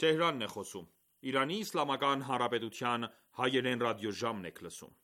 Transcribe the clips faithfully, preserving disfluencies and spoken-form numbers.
Իրանի Իսլամական Հանրապետության հայերեն ռադիոժամն եք լսում: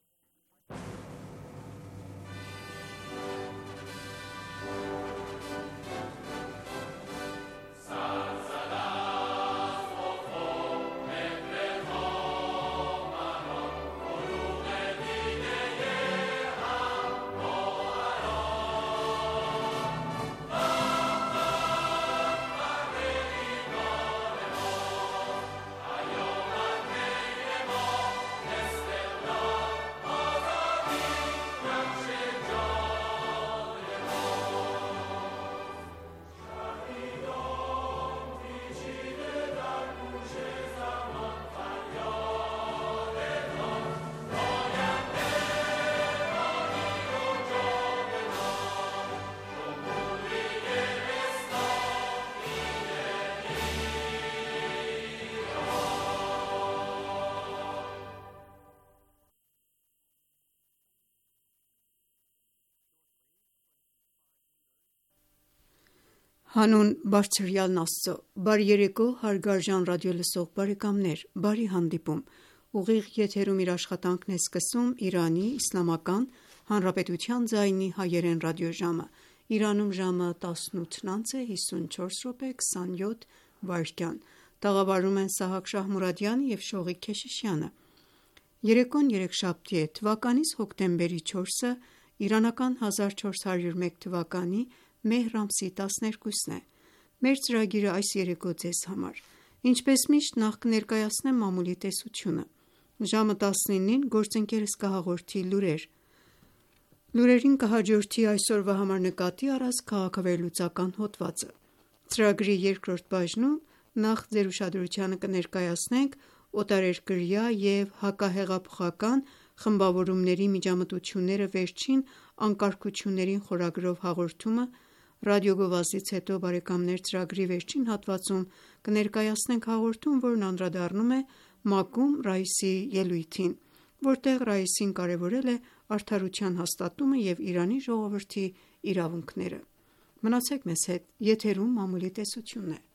Հանուն բարձրյալն Աստծո: Բարի երեկո հարգարժան ռադիոլսող բարեկամներ: Բարի հանդիպում: Ուղիղ եթերում իր աշխատանքն է սկսում Իրանի Իսլամական Հանրապետության ձայնի հայերեն ռադիոժամը: Իրանում ժամը տասնութն անց է հիսունչորս րոպե քսանյոթ վայրկյան: Տաղավարում են Սահակ Շահմուրադյանը և Շողիկ Քեշիշյանը: Երեկոն երեքշաբթի է, թվականիս հոկտեմբերի չորսը, իրանական հազար չորս հարյուր մեկ թվականի մեհր ամսի տասներկուսն է: Մեր ծրագիրը այս երեկո ձեզ համար: Ինչպես միշտ նախ կներկայացնեմ մամուլի տեսությունը: Ժամը տասնինին գործընկերս կհաղորդի լուրեր: Լուրերին կհաջորդի այսօրվա համար նկատի առած քաղաքավերլուծական հոդվածը: Ծրագրի երկրորդ բաժնում նախ ձեր ուշադրությանը կներկայացնենք օտարերկրյա և հակահեղափոխական խմբավորումների միջամտությունները վերջին անկարգություններին խորագրով հաղորդումը, ռադիոգովազդից հետո ծրագրի վերջին հատվածում կներկայացնենք հաղորդում, որն անդրադառնում է ՄԱԿ-ում Ռաիսի ելույթին, որտեղ Ռաիսին կարևորել է արդարության հաստատումը և Իրանի ժողովրդի իրավունքները: Մնացեք մեզ հետ: Եթերում մամուլի տեսությունն է: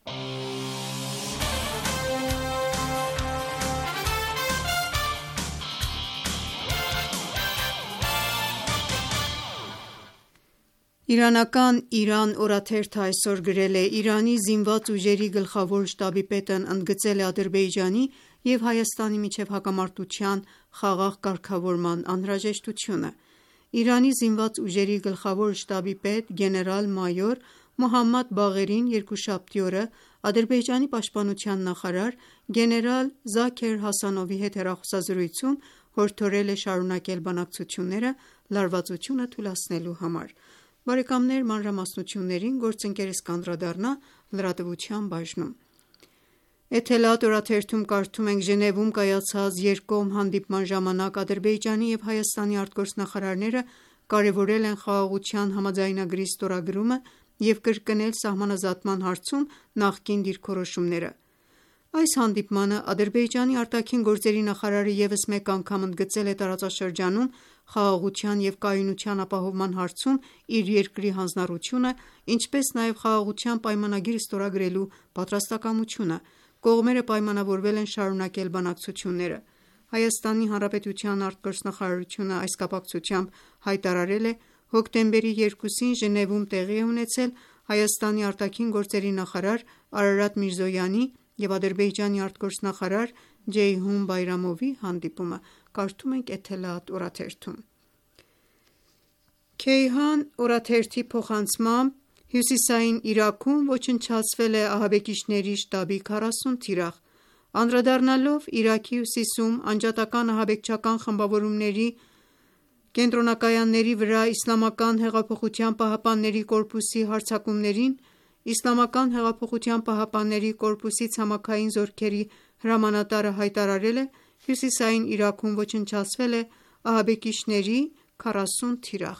Իրանական «Իրան» օրաթերթը այսօր գրել է. «Իրանի զինված ուժերի գլխավոր շտաբի պետն ընդգծել է Ադրբեջանի և Հայաստանի միջև հակամարտության խաղաղ կարգավորման անհրաժեշտությունը: Իրանի զինված ուժերի գլխավոր շտաբի պետ գեներալ-մայոր Մոհամմադ Բաղերին երկուշաբթի օրը Ադրբեջանի պաշտպանության նախարար գեներալ Զաքեր Հասանովի հետ հեռախոսազրույցում հորդորել է շարունակել բանակցությունները լարվածությունը թուլացնելու համար: Մանրամասնություններին գործընկերս կանդրադառնա լրատվության բաժնում: Էթելադ օրաթերթում կարդում ենք. «Ժնևում կայացած երկկողմ հանդիպման ժամանակ Ադրբեջանի և Հայաստանի արտգործնախարարները կարևորել են խաղաղության համաձայնագրի ստորագրումը և կրկնել սահմանազատման հարցում նախկին դիրքորոշումները: Այս հանդիպմանը Ադրբեջանի արտաքին գործերի նախարարը ևս մեկ անգամ ընդգծել է տարածաշրջանում խաղաղության և կայունության ապահովման հարցում իր երկրի հանձնառությունը, ինչպես նաև խաղաղության պայմանագիր ստորագրելու պատրաստակամությունը: Կողմերը պայմանավորվել են շարունակել բանակցությունները: Հայաստանի Հանրապետության արտգործնախարարությունը այս կապակցությամբ հայտարարել է. «Հոկտեմբերի երկուսին Ժնևում տեղի է ունեցել Հայաստանի արտաքին գործերի նախարար Արարատ Միրզոյանի և Ադրբեջանի արտգործնախարար Ջեյհուն Բայրամովի հանդիպումը»: Քեյհան օրաթերթի փոխանցմամբ հյուսիսային Իրաքում ոչնչացվել է ահաբեկիչների շտաբի քառասուն թիրախ: Անդրադառնալով Իրաքի հյուսիսում անջատական ահաբեկչական խմբավորումների կենտրոնակայանների վրա Իսլամական հեղափոխության պահապանների կորպուսի հարձակումներին, Իսլամական հեղափոխության պահապանների կորպուսի ցամաքային զորքերի հրամանատարը հայտարարել է. «Հյուսիսային Իրաքում ոչնչացվել է ահաբեկիչների քառասուն թիրախ»: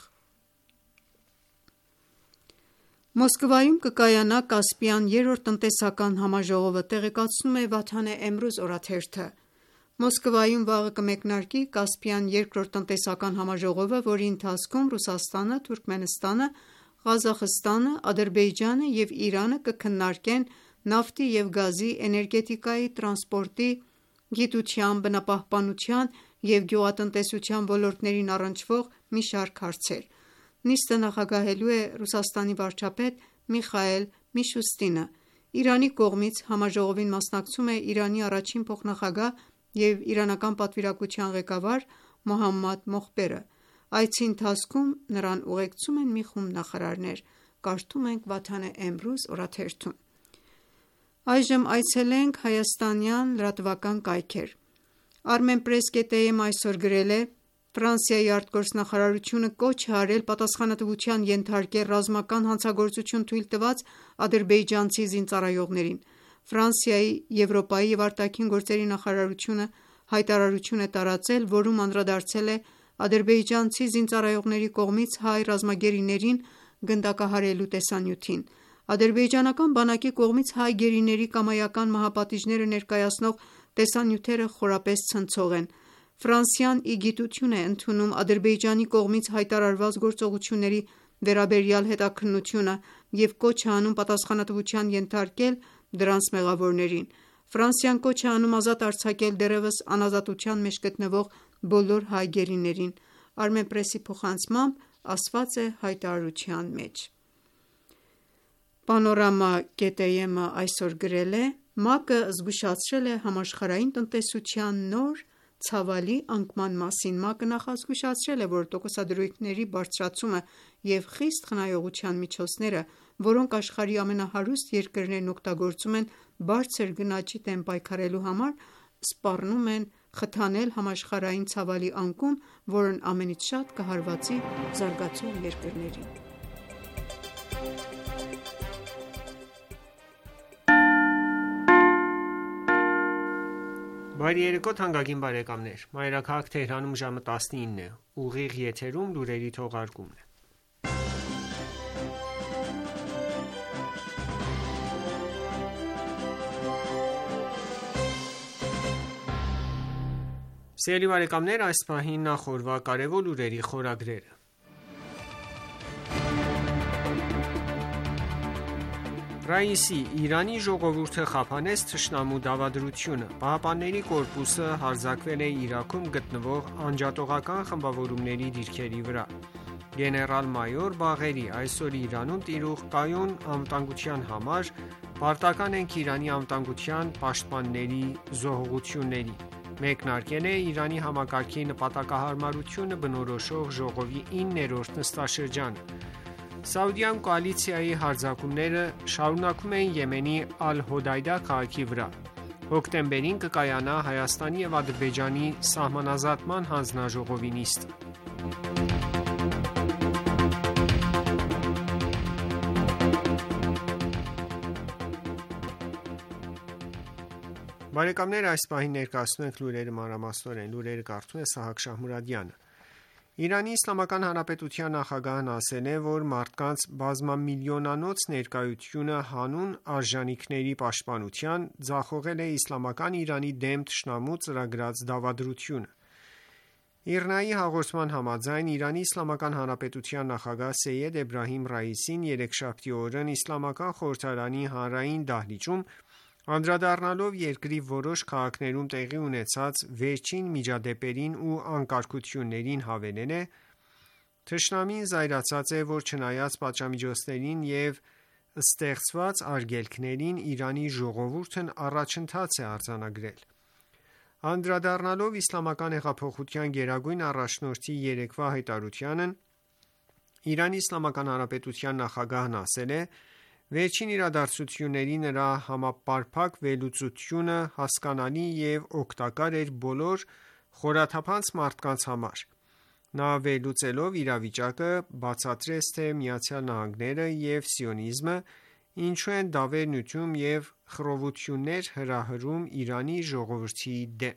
Մոսկվայում կկայանա Կասպիան երրորդ տնտեսական համաժողովը, տեղեկացնում է Վաթան Էմրուզ օրաթերթը: Մոսկվայում վաղը կմեկնարկի Կասպիան երկրորդ տնտեսական համաժողովը, որի ընթացքում Ռուսաստանը, Թուրքմենստանը, Ղազախստանը, Ադրբեջանը և Իրանը կքննարկեն նավթի և գազի, էներգետիկայի, տրանսպորտի, գիտության, բնապահպանության և գյուղատնտեսության ոլորտներին առնչվող մի շարք հարցեր: Նիստը նախագահելու է Ռուսաստանի վարչապետ Միխայիլ Միշուստինը: Իրանի կողմից համաժողովին մասնակցում է Իրանի առաջին փոխնախագահ և իրանական պատվիրակության ղեկավար Մոհամմադ Մոխբերը: Այցի ընթացքում նրան ուղեկցում են մի խումբ նախարարներ: Կարդում ենք Վաթան Էմրուզ օրաթերթում: Այցելենք հայաստանյան լրատվական կայքեր: Armenpress.am այսօր գրել է. «Ֆրանսիայի արտգործնախարարությունը կոչ է արել պատասխանատվության ենթարկել ռազմական հանցագործություն թույլ տված ադրբեջանցի զինծառայողներին: Ֆրանսիայի, Եվրոպայի և արտաքին գործերի նախարարությունը հայտարարություն է տարածել, որում անդրադարձել է ադրբեջանցի զինծառայողների կողմից հայ ռազմագերիներին գնդակահարելու տեսանյութին: Ադրբեջանական բանակի կողմից հայ գերիների կամայական մահապատիժները ներկայացնող տեսանյութերը խորապես ցնցող են: Ֆրանսիան ի գիտություն է ընդունում Ադրբեջանի կողմից հայտարարված գործողությունների վերաբերյալ հետաքննությունը և կոչ է անում պատասխանատվության ենթարկել դրանց մեղավորներին: Ֆրանսիան կոչ է անում ազատ արձակել դեռևս անազատության մեջ գտնվող բոլոր հայ գերիներին»: Armenpress-ի փոխանցմամբ ասված է հայտարարության մեջ: Panorama.am-ը այսօր գրել է. «ՄԱԿ-ը զգուշացրել է համաշխարհային տնտեսության նոր, ցավալի անկման մասին: ՄԱԿ-ը նախազգուշացրել է, որ տոկոսադրույքների բարձրացումը և խիստ խնայողության միջոցները, որոնք աշխարհի ամենահարուստ երկրներն օգտագործում են բարձր գնաճի դեմ պայքարելու համար, սպառնում են խթանել համաշխարհային ցավալի անկում, որն ամենից շատ կհարվածի զարգացող երկրներին»: Բարի երեկո թանկագին բարեկամներ: Մայրաքաղաք Թեհրանում ժամը տասնինն է: Ուղիղ եթերում լուրերի թողարկումն է: Սիրելի բարեկամներ այս պահին նախ օրվա կարևոր լուրերի խորագրերը: Ռաիսի՝ Իրանի ժողովուրդը խափանեց թշնամու դավադրությունը: ԻՀՊԿ-ը հարձակվել է Իրաքում գտնվող անջատողական խմբավորումների դիրքերի վրա: Գեներալ-մայոր Բաղերի՝ այսօր Իրանում տիրող կայուն անվտանգության համար պարտական ենք Իրանի անվտանգության պաշտպանների զոհողություններին: Մեկնարկել է Իրանի համակարգի նպատակահարմարությունը բնորոշող ժողովի իններորդ նստաշրջանը: Սաուդյան կոալիցիայի հարձակումները շարունակվում են Եմենի Ալ-Հոդայդա քաղաքի վրա: Հոկտեմբերին կկայանա Հայաստանի և Ադրբեջանի սահմանազատման հանձնաժողովի նիստը: Բարեկամներ այս պահին ներկայացնում ենք լուրերը մանրամասնորեն: Լուրերը կարդում է Սահակ Շահմուրադյանը: Իրանի Իսլամական Հանրապետության նախագահն ասել է, որ մարդկանց բազմամիլիոնանոց ներկայությունը հանուն արժանինքների պաշտպանության ձախողել է Իսլամական Իրանի դեմ թշնամու ծրագրած դավադրությունը: ԻՌՆԱ-ի հաղորդման համաձայն Իրանի Իսլամական Հանրապետության նախագահ Սեյեդ Էբրահիմ Ռայիսին երեքշաբթի օրն Իսլամական խորհրդարանի հանրային դահլիճում անդրադառնալով երկրի որոշ քաղաքներում տեղի ունեցած վերջին միջադեպերին ու անկարգություններին հավելել է. «Թշնամին զայրացած է, որ չնայած պատժամիջոցներին և ստեղծված արգելքներին, Իրանի ժողովուրդն առաջընթաց է արձանագրել»: Անդրադառնալով Իսլամական հեղափոխության գերագույն առաջնորդի երեկվա հայտարարությանն Իրանի Իսլամական Հանրապետության նախագահն ասել է. «Վերջին իրադարձությունների նրա համապարփակ վերլուծությունը հասկանալի և օգտակար էր բոլոր խորաթափանց մարդկանց համար»: Նա վերլուծելով իրավիճակը բացատրեց թե ԱՄՆ-ը և սիոնիզմը ինչու են դավեր նյութում և խռովություններ հրահրում Իրանի ժողովրդի դեմ: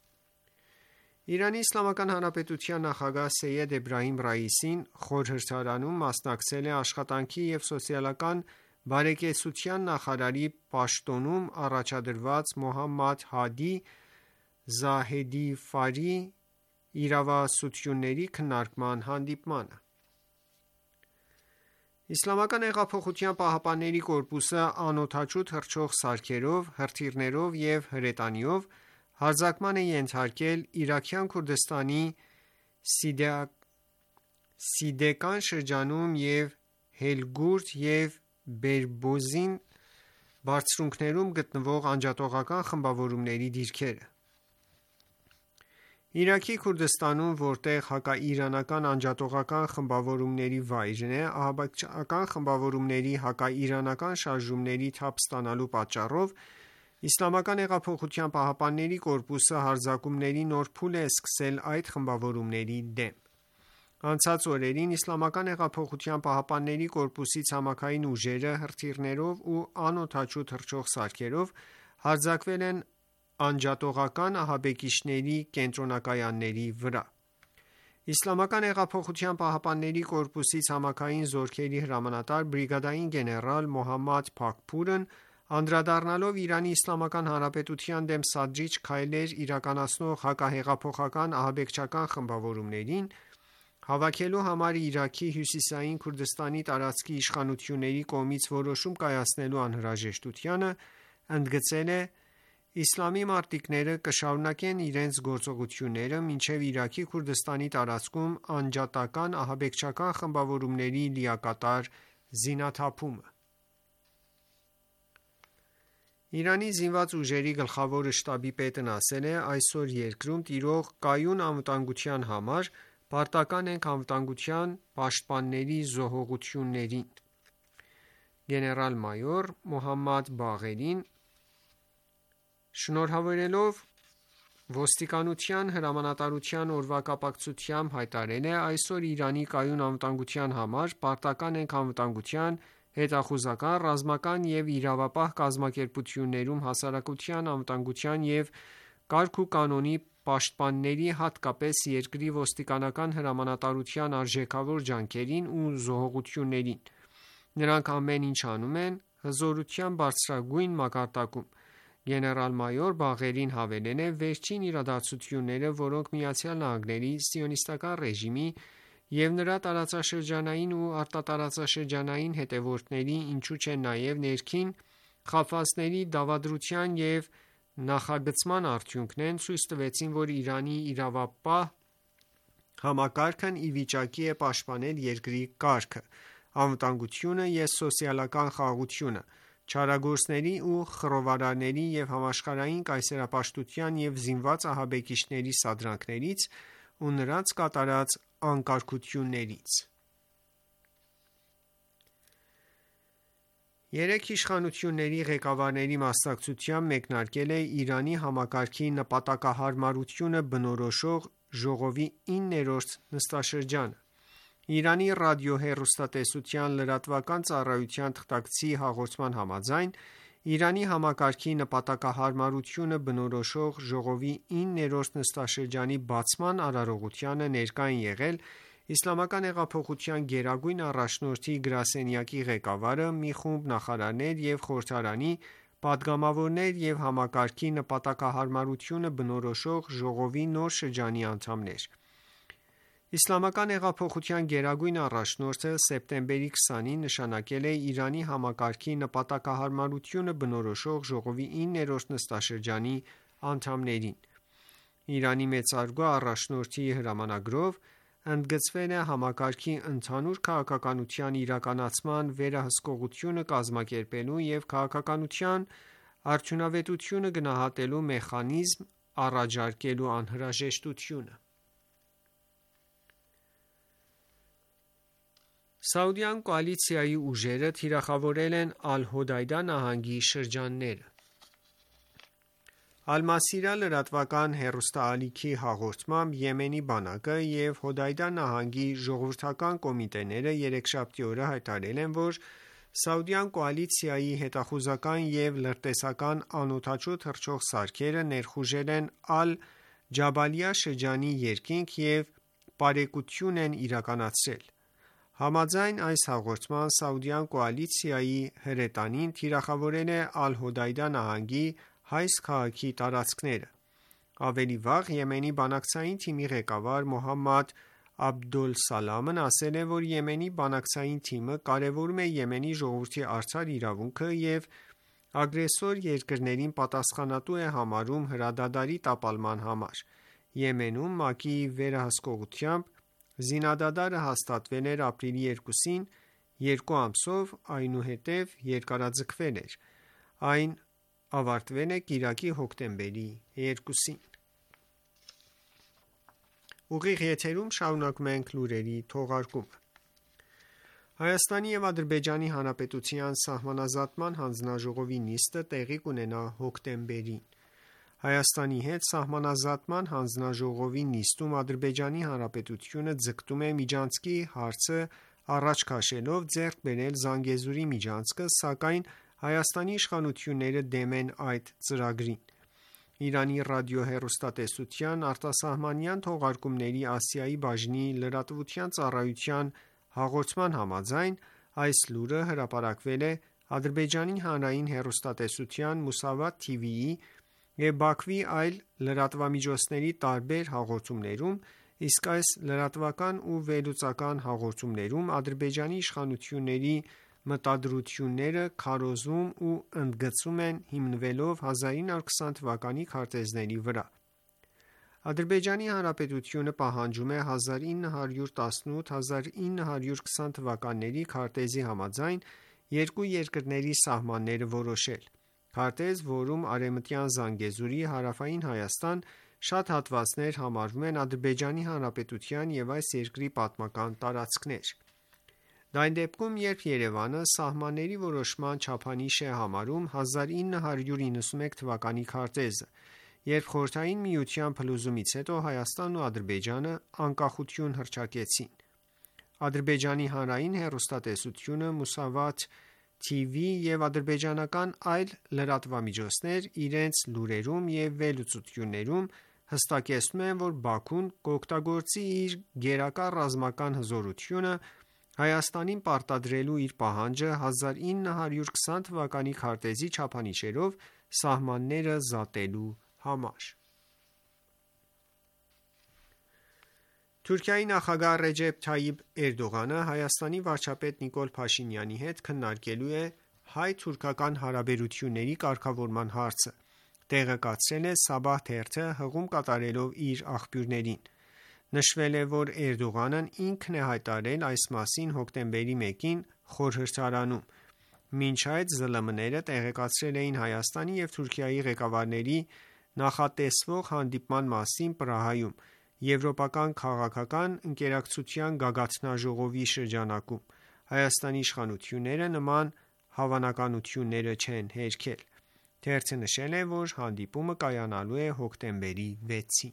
Իրանի Իսլամական Հանրապետության նախագահ Սեյեդ Էբրահիմ Ռայիսին խորհրդարանում մասնակցել է Աշխատանքի և սոցիալական բարեկեցության նախարարի պաշտոնում առաջադրված Մոհամմադ Հադի Զահեդի Ֆարի իրավասությունների քննարկման հանդիպմանը: Իսլամական հեղափոխության պահապանների կորպուսը անօդաչու թռչող սարքերով, հրթիռներով և հրետանիով հարձակման է ենթարկել Իրաքյան Քուրդիստանի Սիդեկան շրջանում և Հելգուրդ և Բերբոզին բարձունքներում գտնվող անջատողական խմբավորումների դիրքերը: Իրաքի Քուրդիստանում, որտեղ հակաիրանական անջատողական խմբավորումների վայրն է, ահաբեկչական խմբավորումների հակաիրանական շարժումների թափ ստանալու պատճառով Իսլամական հեղափոխության պահապանների կորպուսը հարձակումների նոր փուլ է սկսել այդ խմբավորումների դեմ: Անցած օրերին Իսլամական հեղափոխության պահապանների կորպուսի ցամաքային ուժերը հրթիռներով ու անօդաչու թռչող սարքերով հարձակվել են անջատողական ահաբեկիչների կենտրոնակայանների վրա: Իսլամական հեղափոխության պահապանների կորպուսի ցամաքային զորքերի հրամանատար բրիգադային գեներալ Մոհամմադ Փաքփուրն անդրադառնալով Իրանի Իսլամական Հանրապետության դեմ սադրիչ քայլեր իրականացնող հակահեղափոխական ահաբեկչական խմբավորումներին հավաքելու համար Իրաքի հյուսիսային Քուրդիստանի տարածքի իշխանությունների կողմից որոշում կայացնելու անհրաժեշտությանը, ընդգծել է. «Իսլամի մարտիկները կշարունակեն իրենց գործողությունները մինչև Իրաքի Քուրդիստանի տարածքում անջատական ահաբեկչական խմբավորումների լիակատար զինաթափումը»: Իրանի զինված ուժերի գլխավոր շտաբի պետն ասել է. «Այսօր երկրում տիրող կայուն անվտանգության համար պարտական ենք անվտանգության պաշտպանների զոհողություններին»: Գեներալ-մայոր Մոհամմադ Բաղերին շնորհավորելով ոստիկանության հրամանատարության օրվա կապակցությամբ հայտարարել է. «Այսօր Իրանի կայուն անվտանգության համար պարտական ենք անվտանգության, հետախուզական, ռազմական և իրավապահ կազմակերպություններում հասարակության անվտանգության և կարգուկանոնի պաշտպանների, հատկապես երկրի ոստիկանական հրամանատարության արժեքավոր ջանքերին ու զոհողություններին: Նրանք ամեն ինչ անում են հզորության բարձրագույն մակարդակում»: Գեներալ-մայոր Բաղերին հավելել է. «Վերջին իրադարձությունները, որոնք ԱՄՆ-ի, Սիոնիստական ռեժիմի և նրա տարածաշրջանային ու արտատարածաշրջանային հետևորդների, ինչու չէ նաև ներքին խաբվածների դավադրության և նախագծման արդյունքն են, ցույց տվեցին, որ Իրանի իրավապահ համակարգն ի վիճակի է պաշտպանել երկրի կարգը, անվտանգությունը և սոցիալական խաղաղությունը չարագործների ու խռովարարների և համաշխարհային կայսերապաշտության և զինված ահաբեկիչների սադրանքներից ու նրանց կատարած անկարգություններից»: Երեք իշխանությունների ղեկավարների մասնակցությամբ մեկնարկել է Իրանի համակարգի նպատակահարմարությունը բնորոշող ժողովի իններորդ նստաշրջանը: Իրանի ռադիո-հեռուստատեսության լրատվական ծառայության թղթակցի հաղորդման համաձայն Իրանի համակարգի նպատակահարմարությունը բնորոշող ժողովի իններորդ նստաշրջանի բացման արարողությանը ներկա են եղել Իսլամական հեղափոխության գերագույն առաջնորդի գրասենյակի ղեկավարը, մի խումբ նախարարներ և խորհրդարանի պատգամավորներ և համակարգի նպատակահարմարությունը բնորոշող ժողովի նոր շրջանի անդամներ: Իսլամական հեղափոխության գերագույն առաջնորդը սեպտեմբերի քսանին նշանակել է Իրանի համակարգի նպատակահարմարությունը բնորոշող ժողովի իններորդ նստաշրջանի անդամներին: Իրանի մեծարգո առաջնորդի հրամանագրով ընդգծվել է համակարգի ընդհանուր քաղաքականության իրականացման վերահսկողությունը կազմակերպելու և քաղաքականության արդյունավետությունը գնահատելու մեխանիզմ առաջարկելու անհրաժեշտությունը: Սաուդյան կոալիցիայի ուժերը թիրախավորել են Ալ-Հոդայդա նահանգի շրջանները: Al-Masirah լրատվական հեռուստաալիքի հաղորդմամբ Եմենի բանակը և Հոդայդա նահանգի ժողովրդական կոմիտեները երեքշաբթի օրը հայտարարել են, որ Սաուդյան կոալիցիայի հետախուզական և լրտեսական անօդաչու թռչող սարքերը ներխուժել են Ալ-Ջաբալիա շրջանի երկինք և պարեկություն են իրականացրել: Համաձայն այս հաղորդման Սաուդյան կոալիցիայի հրետանին թիրախավորել է Ալ-Հոդայդա նահանգի Հայս քաղաքի տարածքները: Ավելի վաղ Եմենի բանակցային թիմի ղեկավար Մոհամմադ Աբդոլ Սալամն ասել է, որ Եմենի բանակցային թիմը կարևորում է Եմենի ժողովրդի արդար իրավունքը և ագրեսոր երկրներին պատասխանատու է համարում հրադադարի տապալման համար։ Եմենում ՄԱԿ-ի վերահսկողությամբ զինադադարը հաստատվել էր ապրիլի երկուսին, երկու ամսով այնուհետև երկարաձգվել էր։ Այն ավարտվել է կիրակի հոկտեմբերի երկուսին։ Ուղիղ եթերում շարունակում ենք լուրերի թողարկումը։ Հայաստանի և Ադրբեջանի Հանրապետության Սահմանազատման հանձնաժողովի նիստը տեղի կունենա հոկտեմբերին։ Հայաստանի հետ Սահմանազատման հանձնաժողովի նիստում Ադրբեջանի Հանրապետությունը ձգտում է միջանցքի հարցը առաջ քաշելով ձեռք բերել Զանգեզուրի միջանցքը, սակայն Հայաստանի իշխանությունները դեմ են այդ ծրագրին։ Իրանի ռադիոհեռուստատեսության արտասահմանյան թողարկումների Ասիայի բաժնի լրատվության ծառայության հաղորդման համաձայն այս լուրը հրապարակվել է Ադրբեջանի հանրային հեռուստատեսության Մուսավաթ թիվիի և Բաքվի այլ լրատվամիջոցների տարբեր հաղորդումներում, իսկ այս լրատվական ու վերլուծական հաղորդումներում Ադրբեջանի իշխանությունների մտադրությունները քարոզում ու ընդգծում են հիմնվելով հազար ինը հարյուր քսան թվականի քարտեզների վրա։ Ադրբեջանի Հանրապետությունը պահանջում է հազար ինը հարյուր տասնութ - հազար ինը հարյուր քսան թվականների քարտեզի համաձայն երկու երկրների սահմանները որոշել։ Քարտեզ, որում Արևմտյան Զանգեզուրի, Հարավային Հայաստան շատ հատվածներ համարվում են Ադրբեջանի Հանրապետության և այս երկրի պատմական տարածքներ։ Դա այն դեպքում, երբ Երևանը սահմանների որոշման չափանիշ է համարում հազար ինը հարյուր իննսուն մեկ թվականի քարտեզը, երբ Խորհրդային Միության փլուզումից հետո Հայաստանն ու Ադրբեջանը անկախություն հռչակեցին։ Ադրբեջանի հանրային հեռուստատեսությունը Մուսավաթ թիվի և ադրբեջանական այլ լրատվամիջոցներ իրենց լուրերում և վերլուծություններում հստակեցնում են, որ Բաքուն կօգտագործի իր գերակա ռազմական հզորությունը Հայաստանին պարտադրելու իր պահանջը հազար ինը հարյուր քսան թվականի քարտեզի չափանիշերով սահմանները զատելու համար։ Թուրքիայի նախագահ Ռեջեփ Թայիփ Էրդողանը Հայաստանի վարչապետ Նիկոլ Փաշինյանի հետ քննարկելու է հայ-թուրքական հարաբերությունների կարգավորման հարցը, տեղեկացրել է Սաբահ թերթը հղում կատարելով իր աղբյուրներին։ Նշվել է, որ Էրդողանն ինքն է հայտարարել այս մասին հոկտեմբերի մեկին խորհրդարանում։ Մինչ այդ ԶԼՄ-ները տեղեկացրել էին Հայաստանի և Թուրքիայի ղեկավարների նախատեսվող հանդիպման մասին Պրահայում, Եվրոպական քաղաքական ընկերակցության գագաթնաժողովի շրջանակում։ Հայաստանի իշխանությունները նման հավանականությունները չեն հերքել։ Թերթը նշել է, որ հանդիպումը կայանալու է հոկտեմբերի վեցին։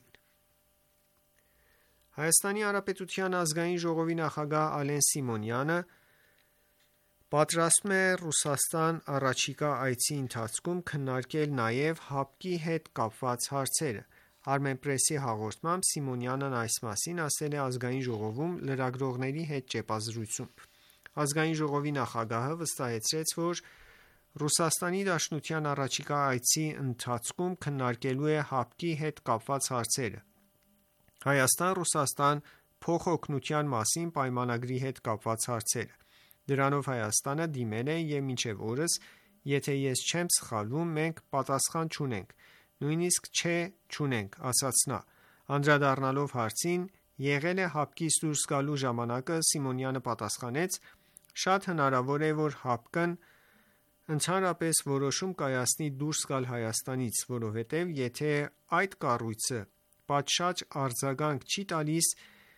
Հայաստանի Հանրապետության Ազգային ժողովի նախագահ Ալեն Սիմոնյանը պատրաստվում է Ռուսաստան առաջիկա այցի ընթացքում քննարկել նաև հապկի հետ կապված հարցերը։ Armenpress-ի հաղորդմամբ Սիմոնյանն այս մասին ասել է Ազգային ժողովում լրագրողների հետ ճեպազրույցում։ Ազգային ժողովի նախագահը վստահեցրեց, որ Ռուսաստանի Դաշնության առաջիկա այցի ընթացքում քննարկելու է հապկի հետ կապված հարցերը։ Հայաստան-Ռուսաստան փոխօգնության մասին պայմանագրի հետ կապված հարցերը։ Դրանով Հայաստանը դիմել է և մինչև օրս, եթե ես չեմ սխալվում, մենք պատասխան չունենք, նույնիսկ չէ չունենք, ասաց նա։ Անդրադառնալով հարցին, եղել է հապկից դուրս գալու ժամանակը, Սիմոնյանը պատասխանեց. շատ հնարավոր է, որ հապկն ընդհանրապես որոշում կայացնի դուրս գալ Հայաստանից, որովհետև եթե այդ կառույցը պատշաճ արձագանք չի տալիս,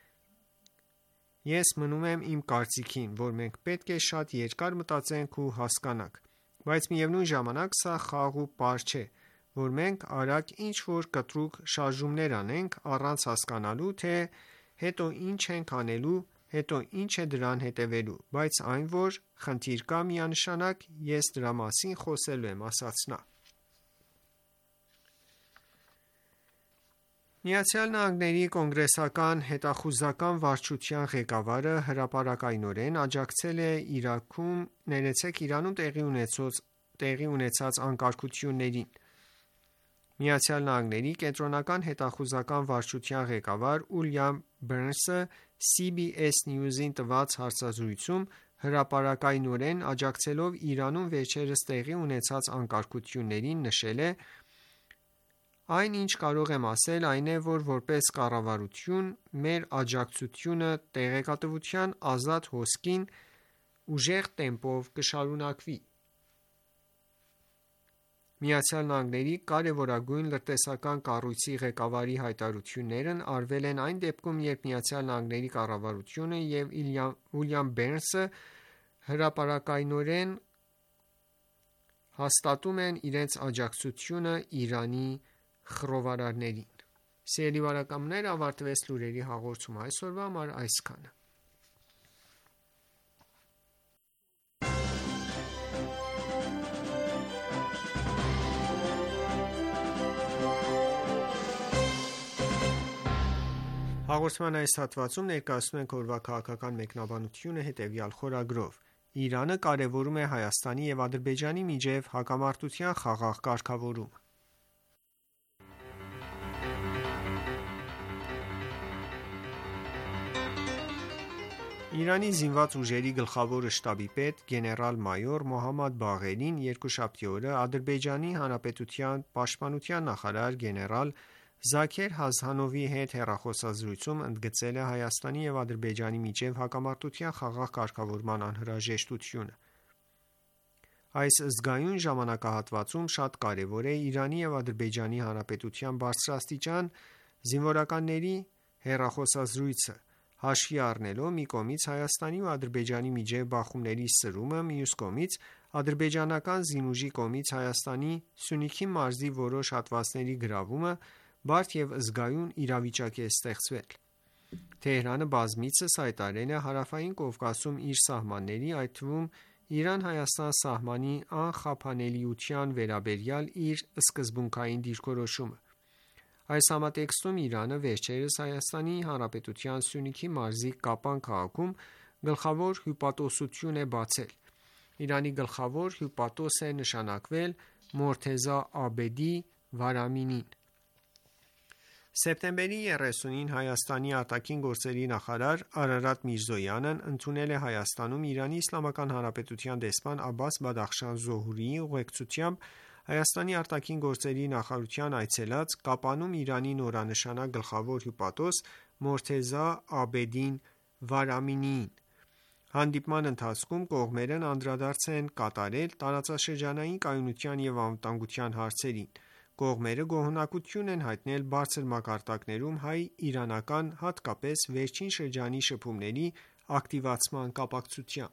ես մնում եմ իմ կարծիքին, որ մենք պետք է շատ երկար մտածենք ու հասկանանք, բայց միևնույն ժամանակ սա խաղ ու պար չէ, որ մենք արագ ինչ-որ կտրուկ շարժումներ անենք առանց հասկանալու, թե հետո ինչ ենք անելու, հետո ինչ է դրան հետևելու, բայց այն, որ խնդիր կա, միանշանակ ես դրա մասին խոսելու եմ, ասաց նա։ Միացյալ Նահանգների կոնգրեսական հետախուզական վարչության ղեկավարը հրապարակայնորեն աջակցել է Իրաքում, ներեցեք Իրանում տեղի ունեցած, տեղի ունեցած անկարգություններին։ Միացյալ Նահանգների կենտրոնական հետախուզական վարչության ղեկավար Ուիլյամ Բըրնսը C B S News-ին տված հարցազրույցում հրապարակայնորեն աջակցելով Իրանում վերջերս տեղի ունեցած անկարգություններին նշել է. «Այն ինչ կարող եմ ասել այն է, որ որպես կառավարություն մեր աջակցությունը տեղեկատվության ազատ հոսքին ուժեղ տեմպով կշարունակվի»։ ԱՄՆ-ի կարևորագույն լրտեսական կառույցի ղեկավարի հայտարարություններն արվել են այն դեպքում, երբ ԱՄՆ կառավարությունը և Ուիլյամ Բերնսը հրապարակայնորեն հաստատում են իրենց աջակցությունը Իրանի խռովարարներին։ Սիրելի բարեկամներ, ավարտվեց լուրերի հաղորդումը այսօրվա համար այսքանը։ Հաղորդման այս հատվածում ներկայացնում ենք օրվա քաղաքական մեկնաբանությունը հետևյալ խորագրով. Իրանը կարևորում է Հայաստանի և Ադրբեջանի միջև հակամարտության խաղաղ կարգավորումը։ Իրանի զինված ուժերի գլխավոր շտաբի պետ գեներալ-մայոր Մոհամմադ Բաղերին երկուշաբթի օրը Ադրբեջանի Հանրապետության պաշտպանության նախարար գեներալ Զաքեր Հազանովի հետ հեռախոսազրույցում ընդգծել է Հայաստանի և Ադրբեջանի միջև հակամարտության խաղաղ կարգավորման անհրաժեշտությունը։ Այս զգայուն ժամանակահատվածում շատ կարևոր է Իրանի և Ադրբեջանի Հանրապետության բարձրաստիճան զինվորականների հեռախոսազրույցը, հաշվի առնելով մի կողմից Հայաստանի ու Ադրբեջանի միջև բախումների սրումը, մյուս կողմից ադրբեջանական զինուժի կողմից Հայաստանի Սյունիքի մարզի որոշ հատվածների գրավումը, բարդ և զգայուն իրավիճակ է ստեղծվել։ Թեհրանը բազմիցս հայտարարել է Հարավային Կովկասում իր սահմանների, այդ թվում Իրան-Հայաստան սահմանի անխափանելիության վերաբերյալ իր սկզբունքային դիրքորոշումը։ Այս համատեքստում Իրանը վերջերս Հայաստանի Հանրապետության Սյունիքի մարզի Կապան քաղաքում գլխավոր հյուպատոսություն է բացել։ Իրանի գլխավոր հյուպատոս է նշանակվել Մորթեզա Աբեդի Վարամինին։ Սեպտեմբերի երեսունին Հայաստանի արտաքին գործերի նախարար Արարատ Միրզոյանն ընդունել է Հայաստանում Իրանի Իսլամական Հանրապետության դեսպան Աբբաս Բադախշան Զոհուրիի ուղեկցությամբ Հայաստանի արտաքին գործերի նախարարության այցելած Կապանում Իրանի նորանշանակ գլխավոր հյուպատոս Մորթեզա Աբեդին Վարամինիին։ Հանդիպման ընթացքում կողմերն անդրադարձ են կատարել տարածաշրջանային կայունության և անվտանգության հարցերին։ Կողմերը գոհունակություն են հայտնել բարձր մակարդակներում հայ-իրանական, հատկապես վերջին շրջանի շփումների ակտիվացման կապակցությամբ։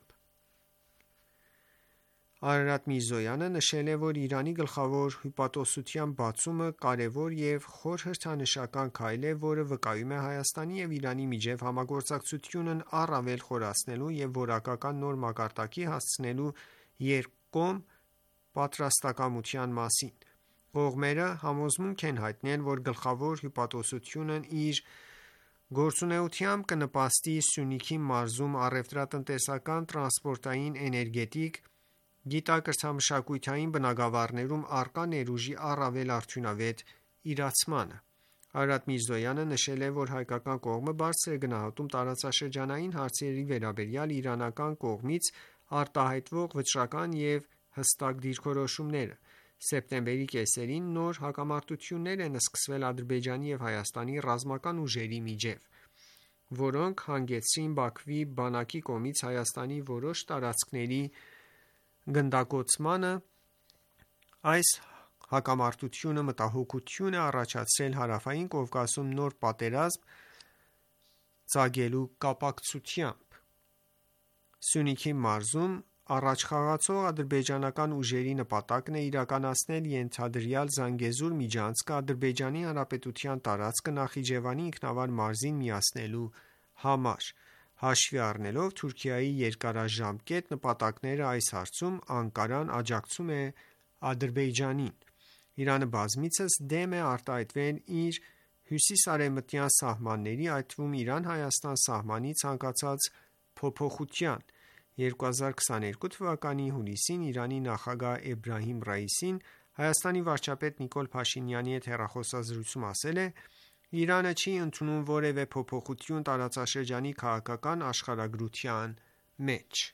Արարատ Միրզոյանը նշել է, որ Իրանի գլխավոր հյուպատոսության բացումը կարևոր և խորհրդանշական քայլ է, որը վկայում է Հայաստանի և Իրանի միջև համագործակցությունն առավել խորացնելու և որակական նոր մակարդակի հասցնելու երկկողմ պատրաստակամության մասին։ Կողմերը համոզմունք են հայտնել, որ գլխավոր հյուպատոսությունն իր գործունեությամբ կնպաստի Սյունիքի մարզում առևտրատնտեսական, տրանսպորտային, էներգետիկ, գիտակրթամշակութային բնագավառներում առկա ներուժի առավել արդյունավետ իրացմանը։ Արարատ Միրզոյանը նշել է, որ հայկական կողմը բարձր է գնահատում տարածաշրջանային հարցերի վերաբերյալ իրանական կողմից արտահայտվող վճռական և հստակ դիրքորոշումները։ Սեպտեմբերի կեսերին նոր հակամարտություններ են սկսվել Ադրբեջանի և Հայաստանի ռազմական ուժերի միջև, որոնք հանգեցրին Բաքվի բանակի կողմից Հայաստանի որոշ տարածքների գնդակոծմանը։ Այս հակամարտությունը մտահոգություն է առաջացրել Հարավային Կովկասում նոր պատերազմ ծագելու կապակցությամբ։ Սյունիքի մարզում առաջխաղացող ադրբեջանական ուժերի նպատակն է իրականացնել ենթադրյալ Զանգեզուր միջանցքը Ադրբեջանի Հանրապետության տարածքը Նախիջևանի ինքնավար մարզին միացնելու համար։ Հաշվի առնելով Թուրքիայի երկարաժամկետ նպատակները այս հարցում, Անկարան աջակցում է Ադրբեջանին։ Իրանը բազմիցս դեմ է արտահայտվել իր հյուսիսարևմտյան սահմանների, այդ թվում Իրան-Հայաստան սահմանի ցանկացած փոփոխության։ երկու հազար քսաներկու թվականի հունիսին Իրանի նախագահ Էբրահիմ Ռայիսին Հայաստանի վարչապետ Նիկոլ Փաշինյանի հետ հեռախոսազրույցում ասել է. Իրանը չի ընդունում որևէ փոփոխություն տարածաշրջանի քաղաքական աշխարհագրության մեջ։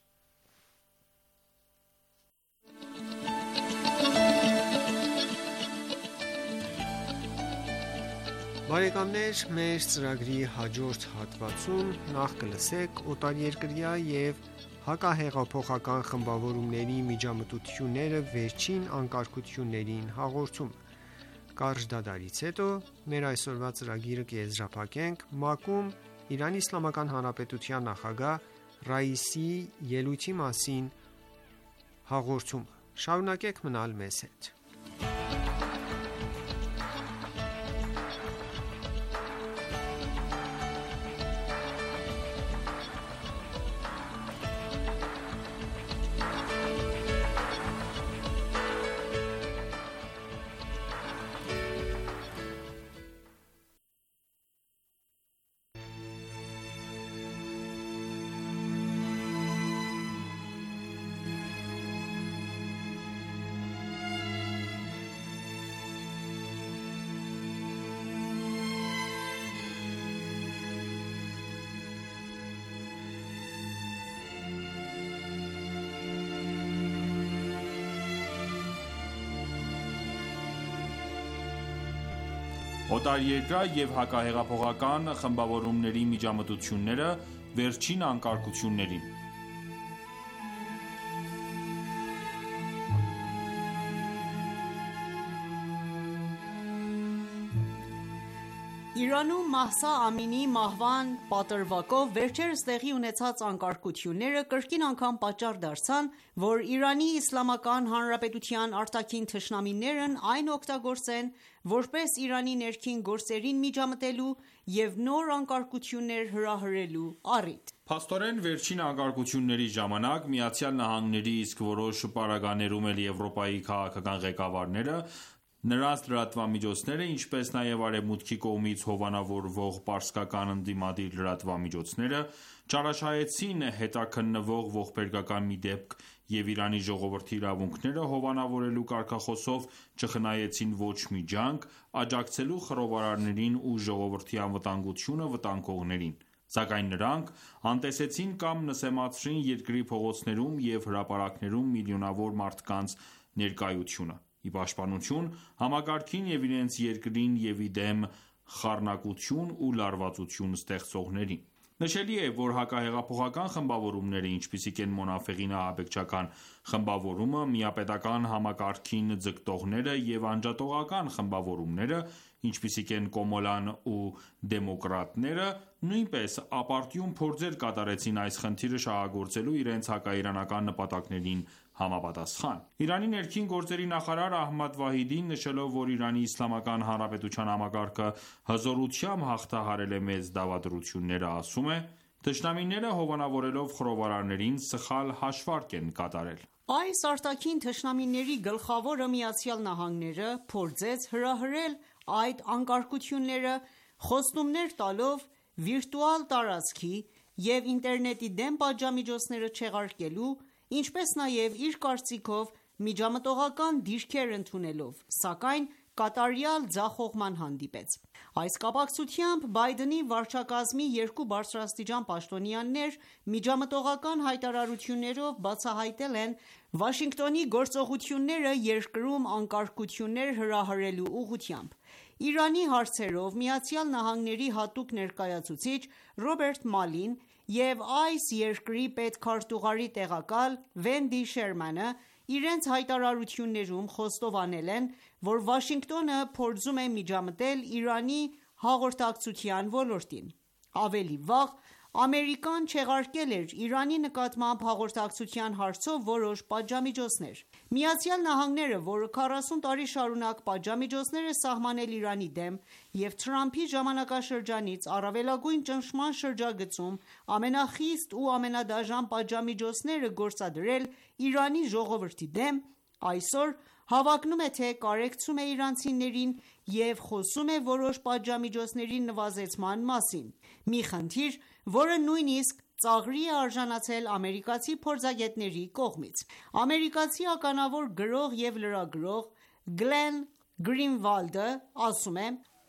Բարեկամներ, մեր ծրագրի հաջորդ հատվածում նախ կլսեք օտարերկրյա և հակահեղափոխական խմբավորումների միջամտությունները վերջին անկարգություններին հաղորդումը։ Կարճ դադարից հետո մեր այսօրվա ծրագիրը կեզրափակենք ՄԱԿ-ում Իրանի Իսլամական Հանրապետության նախագահ Ռայիսի ելույթի մասին հաղորդումը։ Շարունակեք մնալ մեզ հետ։ Օտարերկրյա և հակահեղափոխական խմբավորումների միջամտությունները վերջին անկարգություններին Իրանում Մահսա Ամինիի մահվան պատրվակով վերջերս տեղի ունեցած անկարգությունները կրկին անգամ պատճառ դարձան, որ Իրանի Իսլամական Հանրապետության արտաքին թշնամիներն այն օգտագործեն, որպես Իրանի ներքին գործերին միջամտելու և նոր անկարգություններ հրահրելու առիթ։ Փաստորեն, վերջին անկարգությունների ժամանակ ԱՄՆ-ի, իսկ որոշ պարագաներում էլ Եվրոպայի քաղաքական ղեկավարները նրանց լրատվամիջոցները, ինչպես նաև Արևմուտքի կողմից հովանավորվող պարսկական ընդդիմադիր լրատվամիջոցները, չարաշահեցին հետաքննվող ողբերգական մի դեպք և Իրանի ժողովրդի իրավունքները հովանավորելու կարգախոսով չխնայեցին ոչ մի ջանք, աջակցելու խռովարարներին ու ժողովրդի անվտանգությունը վտանգողներին, սակայն նրանք անտեսեցին կամ նսեմացրին երկրի փողոցներում և հրապարակներում միլիոնավոր մարդկանց ներկայությունը՝ ի պաշտպանություն համակարգին և իրենց երկրին և ի դեմ խառնակություն ու լարվածություն ստեղծողներին։ Նշելի է, որ հակահեղափոխական խմբավորումները, ինչպիսիք են Մոնաֆեղին ահաբեկչական խմբավորումը, միապետական համակարգին ձգտողները և անջատողական խմբավորումները, ինչպիսիք են Կոմալան ու Դեմոկրատները, նույնպես ապարդյուն փորձեր կատարեցին այս խնդիրը շահագործելու իրենց հակաիրանական նպատակներին համապատասխան։ Իրանի ներքին գործերի նախարար Ահմադ Վահիդին, նշելով, որ Իրանի Իսլամական Հանրապետության համակարգը հզորությամբ հաղթահարել է մեծ դավադրությունները, ասում է. «Թշնամիները հովանավորելով խռովարարներին սխալ հաշվարկ են կատարել»։ Այս արտաքին թշնամիների գլխավորը ԱՄՆ-ը փորձեց հրահրել այդ անկարգությունները խոստումներ տալով վիրտուալ տարածքի և ինտերնետի դեմ պատժամիջոցները չեղարկելու, ինչպես նաև իր կարծիքով միջամտողական դիրքեր ընդունելով, սակայն կատարյալ ձախողման հանդիպեց։ Այս կապակցությամբ Բայդենի վարչակազմի երկու բարձրաստիճան պաշտոնյաներ միջամտողական հայտարարություններով բացահայտել են Վաշինգտոնի գործողությունները երկրում անկարգություններ հրահրելու ուղղությամբ։ Իրանի հարցերով ԱՄՆ-ի հատուկ ներկայացուցիչ Ռոբերտ Մալին և այս երկրի պետքարտուղարի տեղակալ Վենդի Շերմանը իրենց հայտարարություններում խոստովանել են, որ Վաշինգտոնը փորձում է միջամտել Իրանի հաղորդակցության ոլորտին։ Ավելի վաղ Ամերիկան չեղարկել էր Իրանի նկատմամբ հաղորդակցության հարցով որոշ պատժամիջոցներ։ ԱՄՆ-ը, որը քառասուն տարի շարունակ պատժամիջոցներ է սահմանել Իրանի դեմ և Թրամփի ժամանակաշրջանից առավելագույն ճնշման շրջագծում ամենախիստ ու ամենադաժան պատժամիջոցները գործադրել Իրանի ժողովրդի դեմ, այսօր հավակնում է, թե կարեկցում է իրանցիներին և խոսում է որոշ պատժամիջոցների նվազեցման մասին, մի խնդիր, որը նույնիսկ ծաղրի է արժանացել ամերիկացի փորձագետների կողմից։ Ամերիկացի ականավոր գրող և լրագրող Գլեն Գրինվալդը ասում է.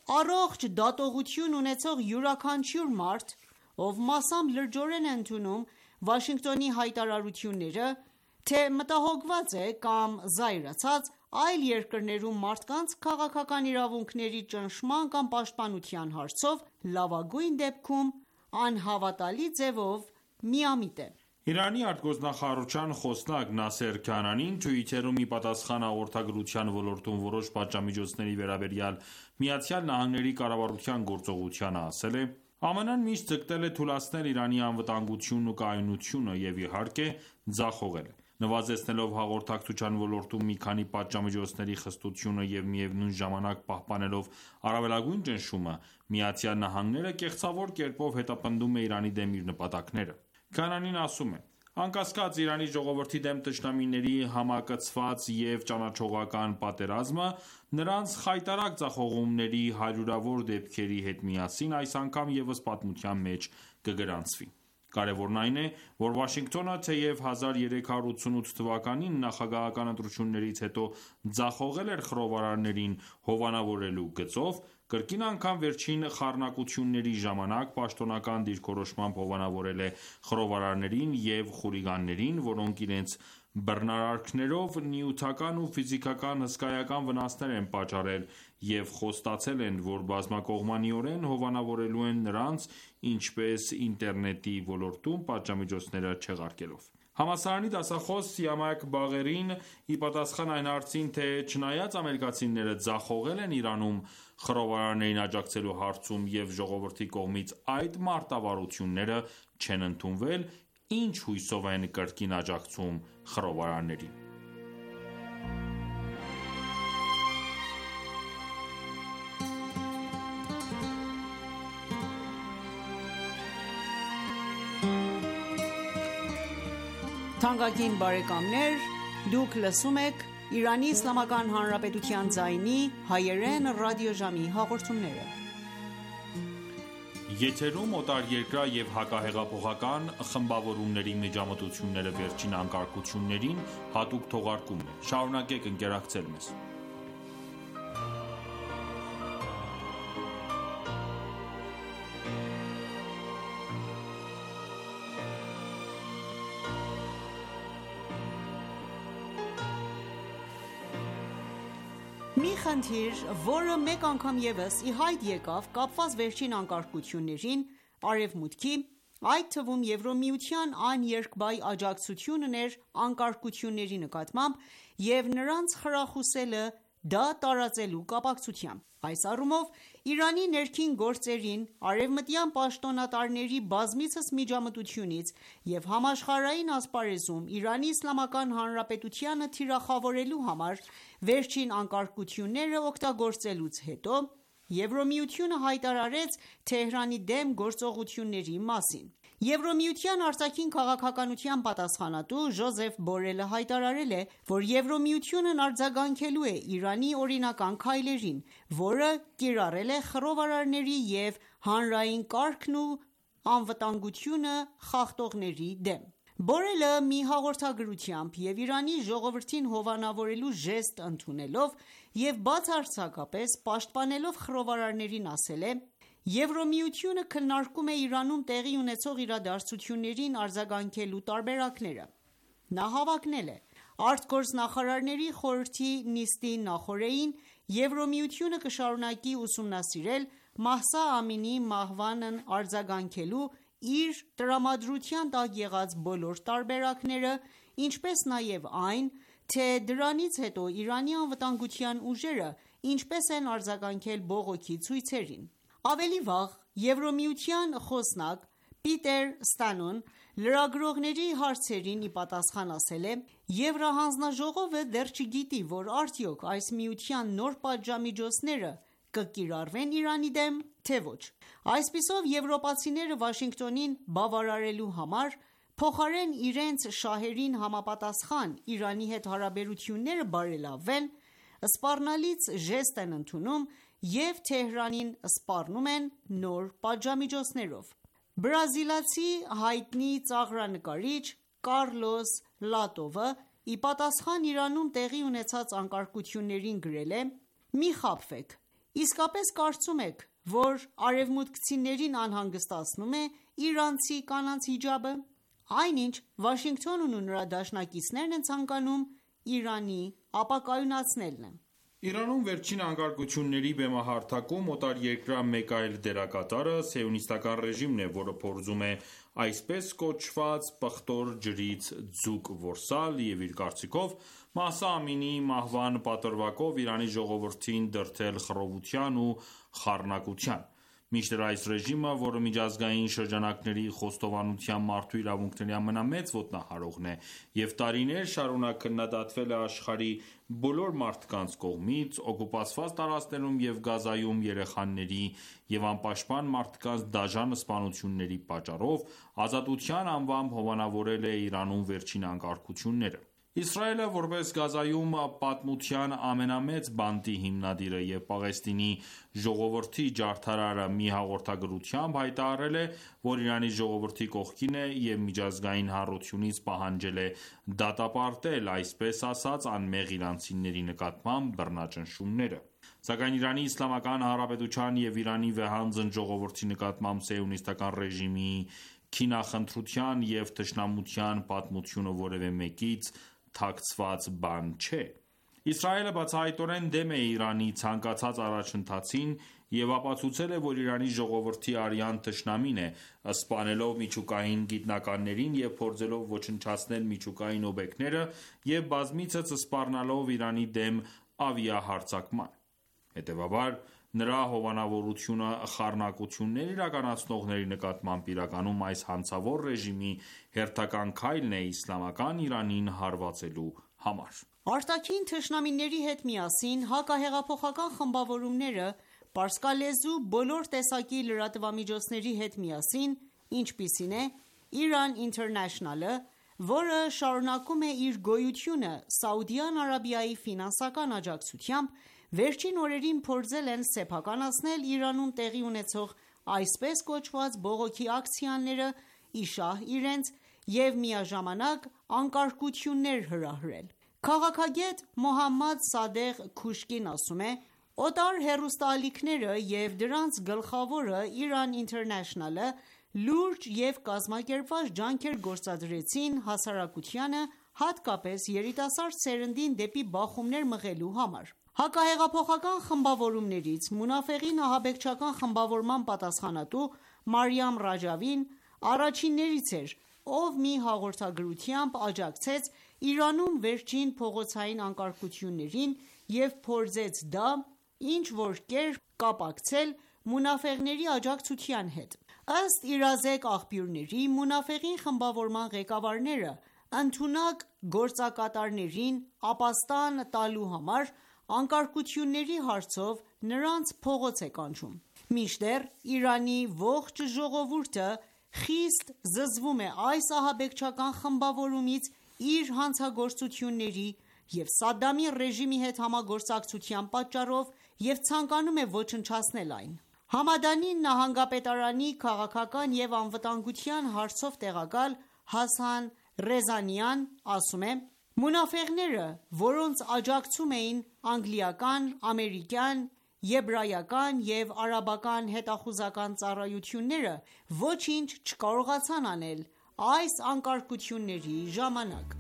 Առողջ դատողություն ունեցող յուրաքանչյուր մարդ, ով մասամբ լրջորեն է ընդունում Վաշինգտոնի հայտարարությունները, թե մտահոգված է կամ զայրացած այլ երկրներում մարդկանց քաղաքական իրավունքների ճնշման կամ պաշտպանության հարցով, լավագույն դեպքում անհավատալի ձևով միամիտ է։ Իրանի արտգործնախարարության խոսնակ Նասեր Քանանին Twitter-ում ի պատասխան հաղորդագրության ոլորտում որոշ պատժամիջոցների վերաբերյալ ԱՄՆ-ի կառավարության գործողությանը ասել է. «ԱՄՆ-ն միշտ ձգտել է թուլացնել Իրանի անվտանգությունն ու կայունությունը և, իհարկե, ձախողել է»։ Նվազեցնելով հաղորդակցության ոլորտում մի քանի պատժամիջոցների խստությունը և միևնույն ժամանակ պահպանելով առավելագույն ճնշումը, ԱՄՆ-ը կեղծավոր կերպով հետապնդում է Իրանի դեմ իր նպատակները։ Քանանին ասում է. «Անկասկած, Իրանի ժողովրդի դեմ թշնամիների համակցված և ճանաչողական պատերազմը, նրանց խայտառակ ձախողումների հարյուրավոր դեպքերի հետ միասին, այս անգամ ևս պատմության մեջ կգրանցվի։ Կարևորն այն է, որ Վաշինգտոնը, թեև հազար երեք հարյուր ութսունութ թվականին նախագահական ընտրություններից հետո ձախողել էր խռովարարներին հովանավորելու գծով, կրկին անգամ վերջին խառնակությունների ժամանակ պաշտոնական դիրքորոշմամբ հովանավորել է խռովարարներին և խուլիգաններին, որոնք իրենց բռնարարքներով նյութական ու ֆիզիկական հսկայական վնասներ են պատճառել և խոստացել են, որ բազմակողմանիորեն հովանավորելու են նրանց, ինչպես ինտերնետի ոլորտում պատժամիջոցները չեղարկելով»։ Համալսարանի դասախոս Սիամակ Բաղերին ի պատասխան այն հարցին, թե չնայած ամերիկացիները ձախողել են Իրանում խռովարարներին աջակցելու հարցում և ժողովրդի կողմից այդ մարտավարությունները չեն ընդունվել, ինչ հույսով են կրկին աջակցում խռովարարներին։ Թանկագին բարեկամներ, դուք լսում եք Իրանի Իսլամական Հանրապետության ձայնի հայերեն ռադիոժամի հաղորդումները։ Եթերում օտարերկրյա և հակահեղափոխական խմբավորումների միջամտությունները վերջին անկարգություններին հատուկ թողարկումն է։ Շարունակեք ընկերակցել մեզ։ Մի խնդիր, որը մեկ անգամ ևս ի հայտ եկավ կապված վերջին անկարգություններին, Արևմուտքի, այդ թվում Եվրամիության աներկբա աջակցությունն էր անկարգությունների նկատմամբ և նրանց խրախուսելը դա տարածելու կապակցությամբ։ Այս առումով, Իրանի ներքին գործերին արևմտյան պաշտոնատարների բազմիցս միջամտությունից և համաշխարհային ասպարեզում Իրանի Իսլամական Հանրապետությանը թիրախավորելու համար վերջին անկարգությունները օգտագործելուց հետո, Եվրամիությունը հայտարարեց Թեհրանի դեմ գործողությունների մասին։ Եվրամիության արտաքին քաղաքականության պատասխանատու Ժոզեֆ Բորելը հայտարարել է, որ Եվրամիությունն արձագանքելու է Իրանի օրինական քայլերին, որը կիրառել է խռովարարների և հանրային կարգն ու անվտանգությունը խախտողների դեմ։ Բորելը մի հաղորդագրությամբ և Իրանի ժողովրդին հովանավորելու ժեստ ընդունելով և բացարձակապես պաշտպանելով խռովարարներին ասել է. «Եվրամիությունը քննարկում է Իրանում տեղի ունեցող իրադարձություններին արձագանքելու տարբերակները»։ Նա հավակնել է. «Արտգործնախարարների խորհրդի նիստի նախօրեին Եվրամիությունը կշարունակի ուսումնասիրել Մահսա Ամինիի մահվանն արձագանքելու իր տրամադրության տակ եղած բոլոր տարբերակները, ինչպես նաև այն, թե դրանից հետո Իրանի անվտանգության ուժերը ինչպես են արձագանքել բողոքի ցույցերին»։ Ավելի վաղ Եվրամիության խոսնակ Պիտեր Ստանոն լրագրողների հարցերին ի պատասխան ասել է. «Եվրահանձնաժողովը դեռ չգիտի, որ արդյոք այս միության նոր պատժամիջոցները կկիրառվեն Իրանի դեմ, թե ոչ»։ Այսպիսով, եվրոպացիները Վաշինգտոնին բավարարելու համար, փոխարեն իրենց շահերին համապատասխան Իրանի հետ հարաբերությունները բարելավեն, սպառնալից ժեստ են ընդունում և Թեհրանին սպառնում են նոր պատժամիջոցներով։ Բրազիլացի հայտնի ծաղրանկարիչ Կառլոս Լատովը ի պատասխան Իրանում տեղի ունեցած անկարգություններին գրել է. «Մի խաբվեք, Իսկապես կարծում եք, որ արևմուտքցիներին անհանգստացնում է իրանցի կանանց հիջաբը: Այնինչ Վաշինգտոնն ու նրա դաշնակիցներն են ցանկանում Իրանի ապակայունացնելն է: Իրանում վերջին անկարգությունների բեմահարթակում օտարերկրյա մեկ այլ դերակատարը Սիոնիստական ռեժիմն է, որը փորձում է այսպես կոչված պղտոր ջրից ձուկ որսալ և իր կարծիքով Մահսա Ամինիի մահվան պատրվակով Իրանի ժողովրդին դրդել խռովության ու խառնակության: Մինչդեռ այս ռեժիմը, որը միջազգային շրջանակների խոստովանությամբ մարդու իրավունքների ամենամեծ ոտնահարողն է և տարիներ շարունակ քննադատվել է աշխարհի բոլոր մարդկանց կողմից, օկուպացված տարածքներում և Գազայում երեխաների և անպաշտպան մարդկանց դաժան սպանությունների պատճառով, ազատության անվամբ հովանավորել է Իրանում վերջին անկարգությունները: Իսրայելը, որպես Գազայում պատմության ամենամեծ բանտի հիմնադիրը և Պաղեստինի ժողովրդի ջարդարարը, մի հաղորդագրությամբ հայտարարել է, որ Իրանի ժողովրդի կողքին է և միջազգային հանրությունից պահանջել է դատապարտել այսպես ասած անմեղ իրանցիների նկատմամբ բռնաճնշումները: Սակայն Իրանի Իսլամական Հանրապետության և Իրանի վեհանձն ժողովրդի նկատմամբ Սիոնիստական ռեժիմի քինախնդրության և թշնամության պատմությունը որևէ մեկից թաքցված բան չէ: Իսրայելը բացահայտորեն դեմ է Իրանի ցանկացած առաջընթացին և ապացուցել է, որ Իրանի ժողովրդի արյան թշնամին է, սպանելով միջուկային գիտնականներին և փորձելով ոչնչացնել միջուկային օբյեկտները և բազմիցս սպառնալով Իրանի դեմ ավիահարձակման: Հետևաբար, նրա հովանավորությունը խառնակություններ իրականացնողների նկատմամբ իրականում այս հանցավոր ռեժիմի հերթական քայլն է իսլամական Իրանին հարվածելու համար: Արտաքին թշնամիների հետ միասին հակահեղափոխական խմբավորումները պարսկալեզու բոլոր տեսակի լրատվամիջոցների հետ միասին, ինչպիսին է Iran International-ը, որը շարունակում է իր գոյությունը Սաուդյան Արաբիայի ֆինանսական աջակցությամբ, վերջին օրերին փորձել են սեփականացնել Իրանում տեղի ունեցող այսպես կոչված բողոքի ակցիաները ի շահ իրենց և միաժամանակ անկարգություններ հրահրել: Քաղաքագետ Մոհամմադ Սադեղ Քուշկին ասում է. «Օտար հեռուստաալիքները և դրանց գլխավորը Iran International-ը լուրջ և կազմակերպված ջանքեր գործադրեցին հասարակությանը, հատկապես երիտասարդ սերնդին դեպի բախումներ մղելու համար»: Հակահեղափոխական խմբավորումներից Մոնաֆեղին ահաբեկչական խմբավորման պատասխանատու Մարիամ Ռաջավին առաջիններից էր, ով մի հաղորդագրությամբ աջակցեց Իրանում վերջին փողոցային անկարգություններին և փորձեց դա ինչ-որ կերպ կապակցել մոնաֆեղների աջակցության հետ: Ըստ իրազեկ աղբյուրների, Մոնաֆեղին խմբավորման ղեկավարները ընդունակ գործակատարներին ապաստան տալու համար անկարգությունների հարցով նրանց փողոց է կանչում: Մինչդեռ Իրանի ողջ ժողովուրդը խիստ զզվում է այս ահաբեկչական խմբավորումից իր հանցագործությունների և Սադամի ռեժիմի հետ համագործակցության պատճառով և ցանկանում է ոչնչացնել այն: Համադանի նահանգապետարանի քաղաքական և անվտանգության հարցով տեղակալ Հասան Ռեզանիան ասում է. «Մոնաֆեղները, որոնց աջակցում էին անգլիական, ամերիկյան, եբրայական և արաբական հետախուզական ծառայությունները, ոչինչ չկարողացան անել այս անկարգությունների ժամանակ»: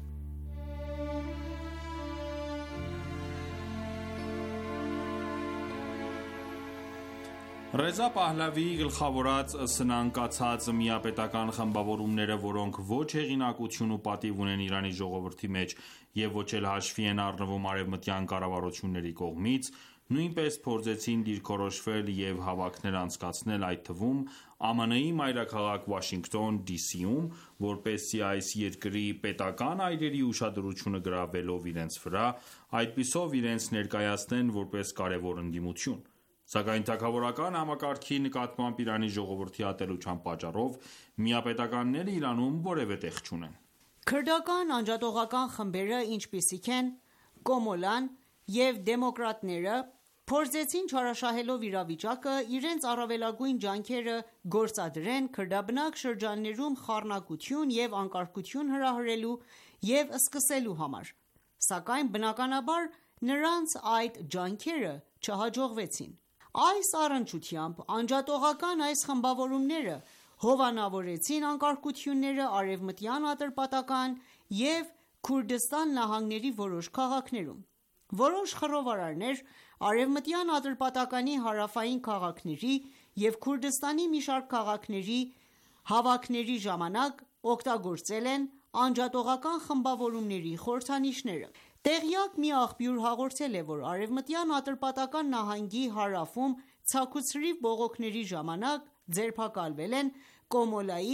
Ռեզա Փահլավիի գլխավորած սնանկացած միապետական խմբավորումները, որոնք ոչ հեղինակություն ու պատիվ ունեն Իրանի ժողովրդի մեջ և ոչ էլ հաշվի են առնվում արևմտյան կառավարությունների կողմից, նույնպես փորձեցին դիրքորոշվել և հավաքներ անցկացնել, այդ թվում ԱՄՆ-ի մայրաքաղաք Վաշինգտոն ԴԻ.Սի-ում, որպեսզի այս երկրի պետական այրերի ուշադրությունը գրավելով իրենց վրա, այդպիսով իրենց ներկայացնեն որպես կարևոր ընդդիմություն: Սակայն թագավորական համակարգի նկատմամբ Իրանի ժողովրդի ատելության պատճառով միապետականները Իրանում որևէ տեղ չունեն: Քրդական անջատողական խմբերը, ինչպիսիք են Կոմալան և դեմոկրատները, փորձեցին չարաշահելով իրավիճակը, իրենց առավելագույն ջանքերը գործադրեն քրդաբնակ շրջաններում խառնակություն և անկարգություն հրահրելու և սկսելու համար: Սակայն բնականաբար նրանց այդ ջանքերը չհաջողվեցին: Այս առնչությամբ անջատողական այս խմբավորումները հովանավորեցին անկարգությունները Արևմտյան Ատրպատական և Քուրդստան նահանգների որոշ քաղաքներում: Որոշ խռովարարներ Արևմտյան Ատրպատականի հարավային քաղաքների և Քուրդստանի մի շարք քաղաքների հավաքների ժամանակ օգտագործել են անջատողական խմբավորումների խորհրդանիշները: Տեղյակ մի աղբյուր հաղորդել է, որ Արևմտյան Ատրպատական նահանգի հարավում ցաքուցրիվ բողոքների ժամանակ ձերբակալվել են Կոմալայի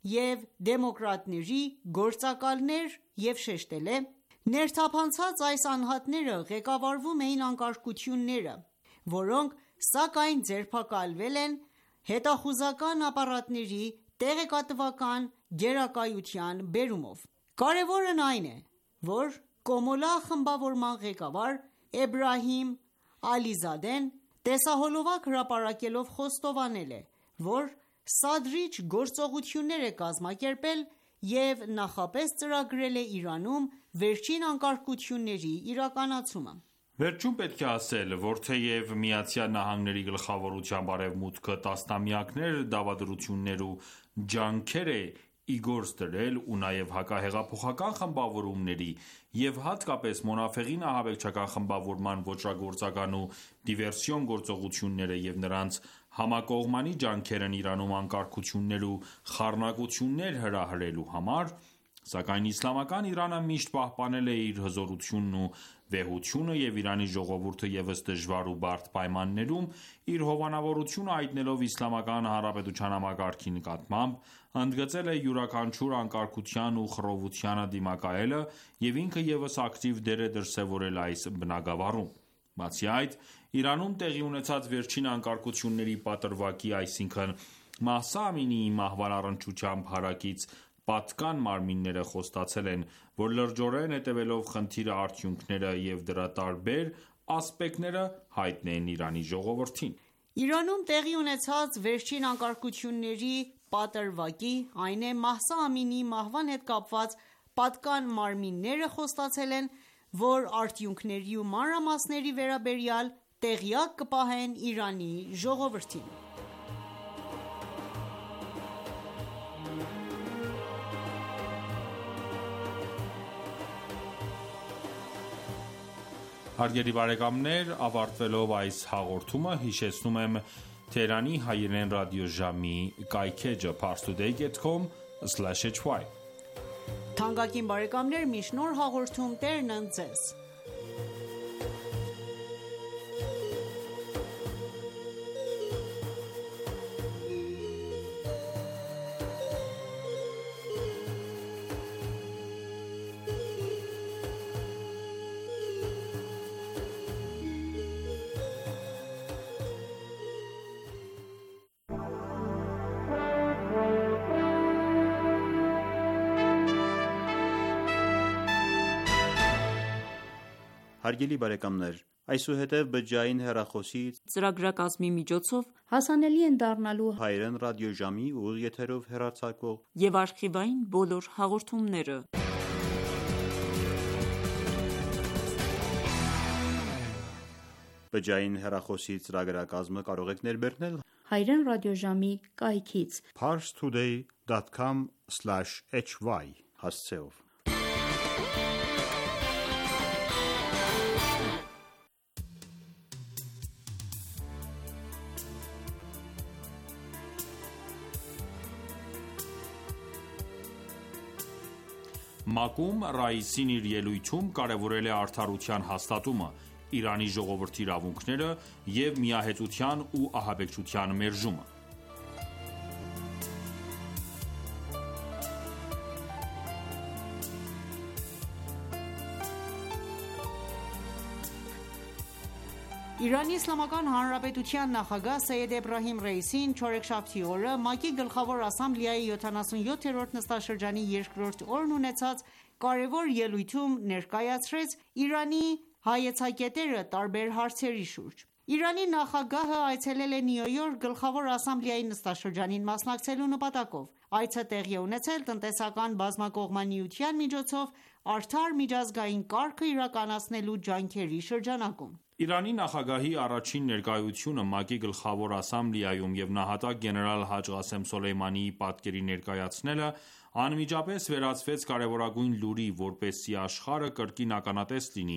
և դեմոկրատների գործակալներ և շեշտել է.«Ներթափանած այս անհատները ղեկավարում էին անկարգությունները, որոնք սակայն ձերբակալվել են հետախուզական ապարատների տեղեկատվական գերակայության բերումով»: Կարևորն այն է, որ Կոմալա խմբավորման ղեկավար Էբրահիմ Ալիզադեն տեսահոլովակ հրապարակելով խոստովանել է, որ սադրիչ գործողություններ է կազմակերպել և նախապես ծրագրել է Իրանում վերջին անկարգությունների իրականացումը: Վերջում պետք է ասել, որ թեև ԱՄՆ-ի գլխավորությամբ Արևմուտքը տասնամյակներ դավադրություններ ու ջանքեր է ի գործ դրել ու նաև հակահեղափոխական խմբավորումների և հատկապես Մոնաֆեղին ահաբեկչական խմբավորման ոճրագործական ու դիվերսիոն գործողությունները և նրանց համակողմանի ջանքերն Իրանում անկարգություններ ու խառնակություններ հրահրելու համար, սակայն Իսլամական Իրանը միշտ պահպանել է իր հզորությունն ու վեհությունը և Իրանի ժողովուրդը ևս դժվար ու բարդ պայմաններում իր հովանավորությունը հայտնելով Իսլամական Հանրապետության համակարգի նկատմամբ, ընդգծել է յուրաքանչյուր անկարգության ու խռովությանը դիմակայելը և ինքը ևս ակտիվ դեր է դրսևորել այս բնագավառում: Բացի այդ, Իրանում տեղի ունեցած վերջին անկարգությունների պատրվակի, այսինքն Մահսա Ամինիի մահվան առնչությամբ հարակից պատկան մարմինները խոստացել են, որ լրջորեն հետևելով խնդիրը արդյունքները և դրա տարբեր ասպեկտները հայտնեն Իրանի ժողովրդին: Իրանում տեղի ունեցած վերջին անկարգությունների պատրվակի, այն է Մահսա Ամինիի մահվան հետ կապված պատկան մարմինները խոստացել են, որ արդյունքների ու մանրամասների վերաբերյալ տեղյակ կպահեն Իրանի ժողովրդին: Հարգելի բարեկամներ ավարտվելով այս հաղորդումը հիշեցնում եմ Թերանի հայրեն ռադիոժամի կայքէջը parstoday dot com slash h y Թանկագին բարեկամներ մինչ նոր հաղորդում Տերն ընդ Ձեզ: Հարգելի բարեկամներ, այսուհետև բջջային հեռախոսի ծրագրակազմի միջոցով հասանելի են դառնալու հայրեն ռադիոժամի ուղիղ եթերով հեռարձակվող և արխիվային բոլոր հաղորդումները: Բջջային հեռախոսի ծրագրակազմը կարող եք ներբեռնել հայրեն ռադիոժամի կայքից parstoday dot com slash h y հասցեով: ՄԱԿ-ում Ռաիսին իր ելույթում կարևորել է արդարության հաստատումը, Իրանի ժողովրդի իրավունքները և միահեծության ու ահաբեկչության մերժումը: Իրանի Իսլամական Հանրապետության նախագահ Սեյեդ Էբրահիմ Ռաիսին չորեքշաբթի օրը ՄԱԿ-ի Գլխավոր ասամբլեայի յոթանասունյոթերորդ նստաշրջանի երկրորդ օրն ունեցած կարևոր ելույթում ներկայացրեց Իրանի հայեցակետերը տարբեր հարցերի շուրջ: Իրանի նախագահը այցելել է Նյու Յորք Գլխավոր ասամբլեայի նստաշրջանին մասնակցելու նպատակով: Այցը տեղի է ունեցել տնտեսական բազմակողմանիության միջոցով արդար միջազգային կարգը իրականացնելու ջանքերի շրջանակում: Իրանի նախագահի առաջին ներկայությունը ՄԱԿ-ի Գլխավոր ասամբլեայում և նահատակ գեներալ Հաջ Ղասեմ Սոլեյմանիի պատկերի ներկայացնելը անմիջապես վերածվեց կարևորագույն լուրի, որպեսզի աշխարհը կրկին ականատես լինի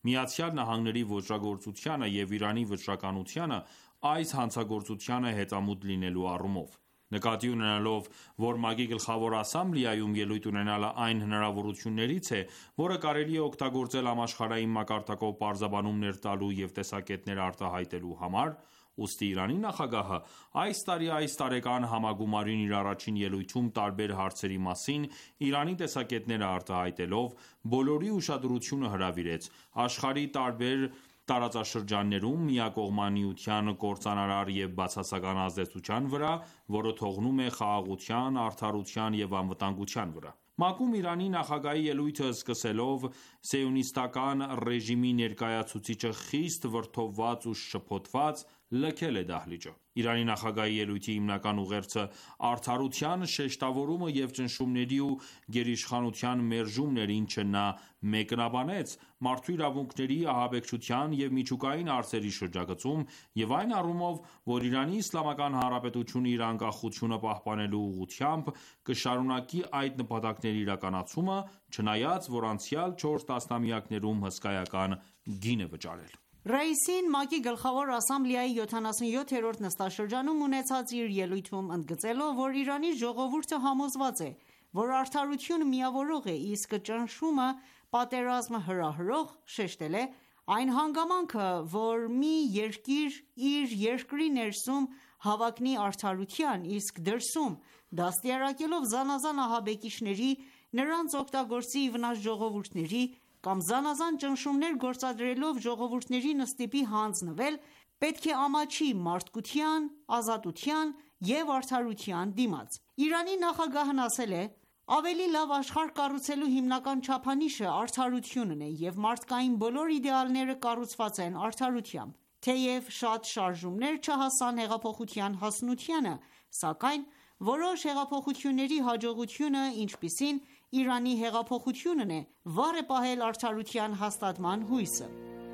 ԱՄՆ-ի ոճրագործությանը և Իրանի վճռականությանը այս հանցագործությանը հետամուտ լինելու առումով: Նկատի ունենալով, որ ՄԱԿ-ի Գլխավոր ասամբլեայում ելույթ ունենալը այն հնարավորություններից է, որը կարելի է օգտագործել համաշխարհային մակարդակով պարզաբանումներ տալու և տեսակետներ արտահայտելու համար, ուստի Իրանի նախագահը այս տարի այս տարեկան համագումարին իր առաջին ելույթում տարբեր հարցերի մասին Իրանի տեսակետները արտահայտելով, բոլորի ուշադրությունը հրավիրեց աշխարհի տարբեր տարածաշրջաններում միակողմանիության կործանարար և բացասական ազդեցության վրա, որը թողնում է խաղաղության, արդարության և անվտանգության վրա: ՄԱԿ-ում Իրանի նախագահի ելույթը սկսելով սիոնիստական ռեժիմի ներկայացուցիչը խիստ վրդովված ու շփոթված լքել է դահլիճը: Իրանի նախագահի ելույթի հիմնական ուղերձը արդարության շեշտավորումը և ճնշումների ու գերիշխանության մերժումն էր, ինչը նա մեկնաբանեց մարդու իրավունքների, ահաբեկչության և միջուկային հարցերի շրջագծում և այն առումով, որ Իրանի Իսլամական Հանրապետությունը իր անկախությունը պահպանելու ուղղությամբ կշարունակի այդ նպատակների իրականացումը, չնայած որ անցյալ չորս տասնամյակներում հսկայական գին է վճարել: Ռաիսին ՄԱԿ-ի Գլխավոր ասամբլեայի յոթանասունյոթերորդ նստաշրջանում ունեցած իր ելույթում ընդգծելով, որ Իրանի ժողովուրդը համոզված է, որ արդարությունը միավորող է, իսկ ճնշումը պատերազմ հրահրող, շեշտել է.«Այն հանգամանքը, որ մի երկիր իր երկրի ներսում հավակնի արդարության, իսկ դրսում դաստիարակելով զանազան ահաբեկիչների, նրանց օգտագործի ի վնաս ժողովուրդների կամ զանազան ճնշումներ գործադրելով ժողովուրդներին ստիպի հանձնվել, պետք է ամաչի մարդկության, ազատության և արդարության դիմաց»: Իրանի նախագահն ասել է.«Ավելի լավ աշխարհ կառուցելու հիմնական չափանիշը արդարությունն է և մարդկային բոլոր իդեալները կառուցված են արդարությամբ: Թեև շատ շարժումներ չհասան հեղափոխության հասունությանը, սակայն որոշ հեղափոխությունների հաջողությունը, ինչպիսին Իրանի հեղափոխությունն է, վառ է պահել արդարության հաստատման հույսը»: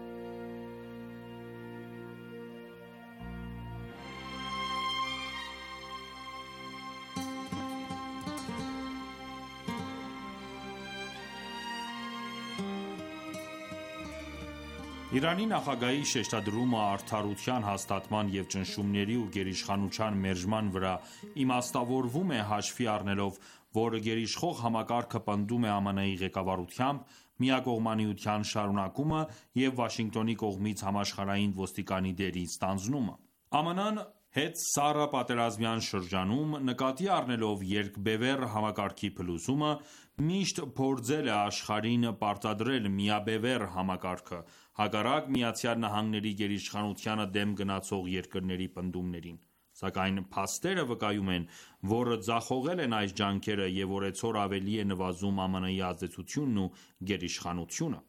Իրանի նախագահի շեշտադրումը արդարության հաստատման և ճնշումների ու գերիշխանության մերժման վրա իմաստավորվում է հաշվի առնելով, որ գերիշխող համակարգը պնդում է ԱՄՆ-ի ղեկավարությամբ միակողմանիության շարունակումը և Վաշինգտոնի կողմից համաշխարհային ոստիկանի դերի ստանձնումը: ԱՄՆ-ն հետսառըպատերազմյան շրջանում, նկատի առնելով երկբևեռ համակարգի փլուզումը, միշտ փորձել է աշխարհին պարտադրել միաբևեռ համակարգը, հակառակ ԱՄՆ-ի գերիշխանությանը դեմ գնացող երկրների պնդումներին: Սակայն փաստերը վկայում են, որ ձախողել են այս ջանքերը և օրեցօր ավելի է նվազում ԱՄՆ-ի ազդեցությունն ու գերիշխանությունը: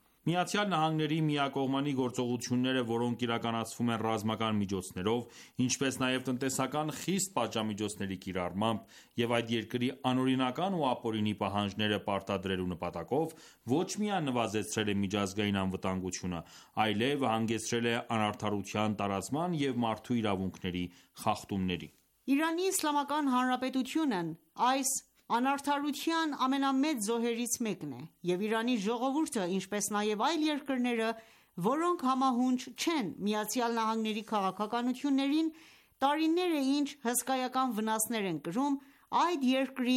ԱՄՆ-ի միակողմանի գործողությունները, որոնք իրականացվում են ռազմական միջոցներով, ինչպես նաև տնտեսական խիստ պատժամիջոցների կիրառմամբ և այդ երկրի անօրինական ու ապօրինի պահանջները պարտադրելու նպատակով, ոչ միայն նվազեցրել է միջազգային անվտանգությունը, այլև հանգեցրել է անարդարության տարածման և մարդու իրավունքների խախտումների: Իրանի Իսլամական Հանրապետությունն այս անարդարության ամենամեծ զոհերից մեկն է և Իրանի ժողովուրդը, ինչպես նաև այլ երկրները, որոնք համահունչ չեն ԱՄՆ-ի քաղաքականություններին, տարիներ է ինչ հսկայական վնասներ են կրում այդ երկրի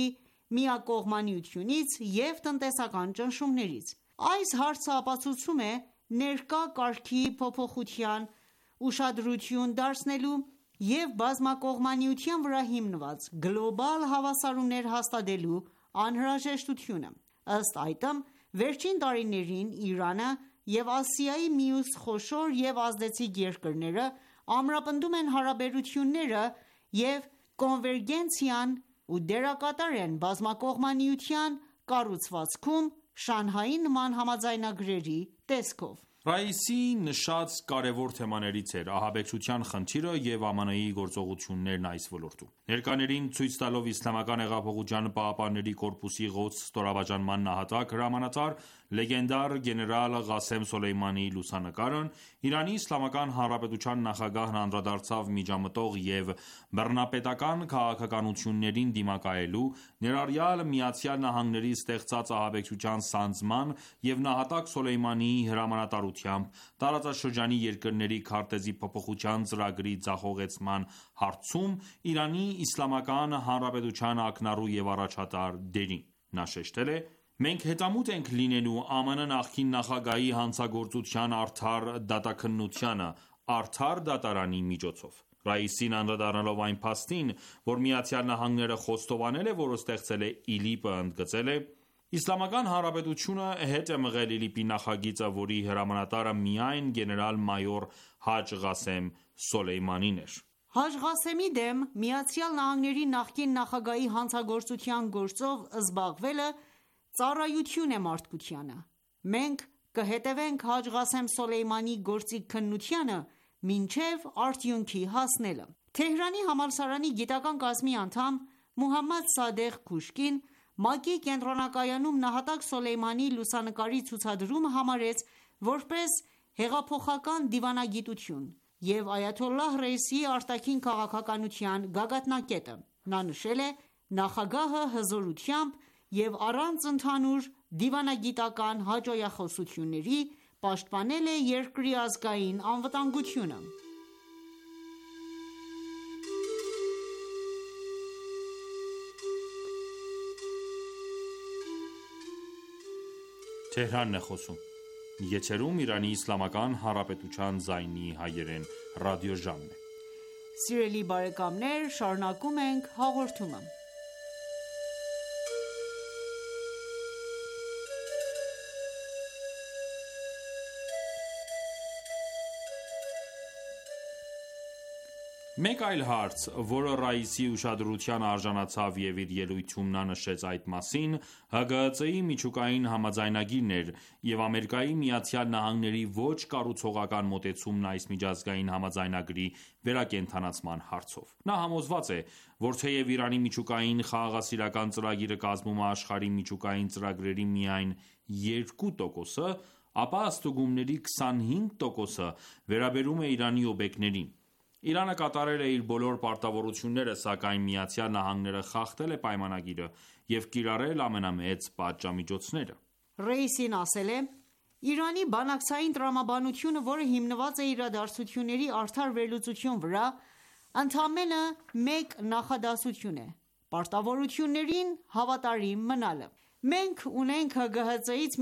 միակողմանիությունից և տնտեսական ճնշումներից: Այս հարցը ապացուցում է ներկա կարգի փոփոխության, ուշադրություն դարձնելու և բազմակողմանիության վրա հիմնված գլոբալ հավասարումներ հաստատելու անհրաժեշտությունը: Ըստ այդմ, վերջին տարիներին Իրանը և Ասիայի մյուս խոշոր և ազդեցիկ երկրները ամրապնդում են հարաբերությունները և կոնվերգենցիան ու դերակատար են բազմակողմանիության կառուցվածքում Շանհայի նման համաձայնագրերի տեսքով: Ռաիսի նշած կարևոր թեմաներից էր ահաբեկչության խնդիրը և ԱՄՆ-ի գործողություններն այս ոլորտում: Ներկաներին ցույց տալով Իսլամական հեղափոխության պահապանների կորպուսի Ղոդս ստորաբաժանման նահատակ հրամանատար Լեգենդար գեներալ Ղասեմ Սոլեյմանիի լուսանկարն Իրանի Իսլամական Հանրապետության նախագահն անդրադարձավ միջամտող և բռնապետական քաղաքականություններին դիմակայելու, ներառյալ ԱՄՆ-ի ստեղծած ահաբեկչության սանձման և նահատակ Սոլեյմանիի հրամանատարությամբ տարածաշրջանի երկրների քարտեզի փոփոխության ծրագրի ձախողեցման հարցում Իրանի Իսլամական Հանրապետության ակնառու և առաջատար դերին: Նա շեշտել է.«Մենք հետամուտ ենք լինելու ԱՄՆ նախկին նախագահի հանցագործության արդար դատաքննությանը արդար դատարանի միջոցով»: Ռաիսին անդրադառնալով այն փաստին, որ ԱՄՆ-ը խոստովանել է, որ ստեղծել է ԻԼԻՊ-ը, ընդգծել է.«Իսլամական Հանրապետությունը հետ է մղել ԻԼԻՊ-ի նախագիծը, որի հրամանատարը միայն գեներալ-մայոր Հաջ Ղասեմ Սոլեյմանին էր»: Հաջ Ղասեմի դեմ ԱՄՆ նախկին նախագահի հանցագործության գործով զբաղվելը ծառայություն է մարդկությանը: Մենք կհետևենք Հաջ Ղասեմ Սոլեյմանիի գործի քննությանը մինչև արդյունքի հասնելը: Թեհրանի համալսարանի գիտական կազմի անդամ Մոհամմադ Սադեղ Քուշկին ՄԱԿ-ի կենտրոնակայանում նահատակ Սոլեյմանիի լուսանկարի ցուցադրումը համարեց որպես հեղափոխական դիվանագիտություն և այաթոլլահ Ռայիսիի արտաքին քաղաքականության գագաթնակետը: Նա նշել է.«Նախագահը հզորությամբ և առանց ընդհանուր դիվանագիտական հաճոյախոսությունների պաշտպանել է երկրի ազգային անվտանգությունը»: Մեկ այլ հարց, որը Ռաիսի ուշադրությանը արժանացավ և իր ելույթում նա նշեց այդ մասին, ՀԳՀԾ-ի միջուկային համաձայնագիրն էր և ԱՄՆ-ի ոչ կառուցողական մոտեցումն այս միջազգային համաձայնագրի վերակենդանացման հարցով: Նա համոզված է, որ թեև Իրանի միջուկային խաղաղասիրական ծրագիրը կազմում է աշխարհի միջուկային ծրագրերի միայն երկու տոկոսը, ապա ստուգումների քսանհինգ տոկոսը վերաբերում է Իրանի օբյեկտներին: Իրանը կատարել է իր բոլոր պարտավորությունները, սակայն ԱՄՆ-ը խախտել է պայմանագիրը և կիրառել ամենամեծ պատժամիջոցները: Ռաիսին ասել է.«Իրանի բանակցային տրամաբանությունը, որը հիմնված է իրադարձությունների արդար վերլուծության վրա, ընդամենը մեկ նախադասություն է՝ պարտավորություններին հավատարիմ մնալը: Մենք ունենք ՀԳՀԾ-ից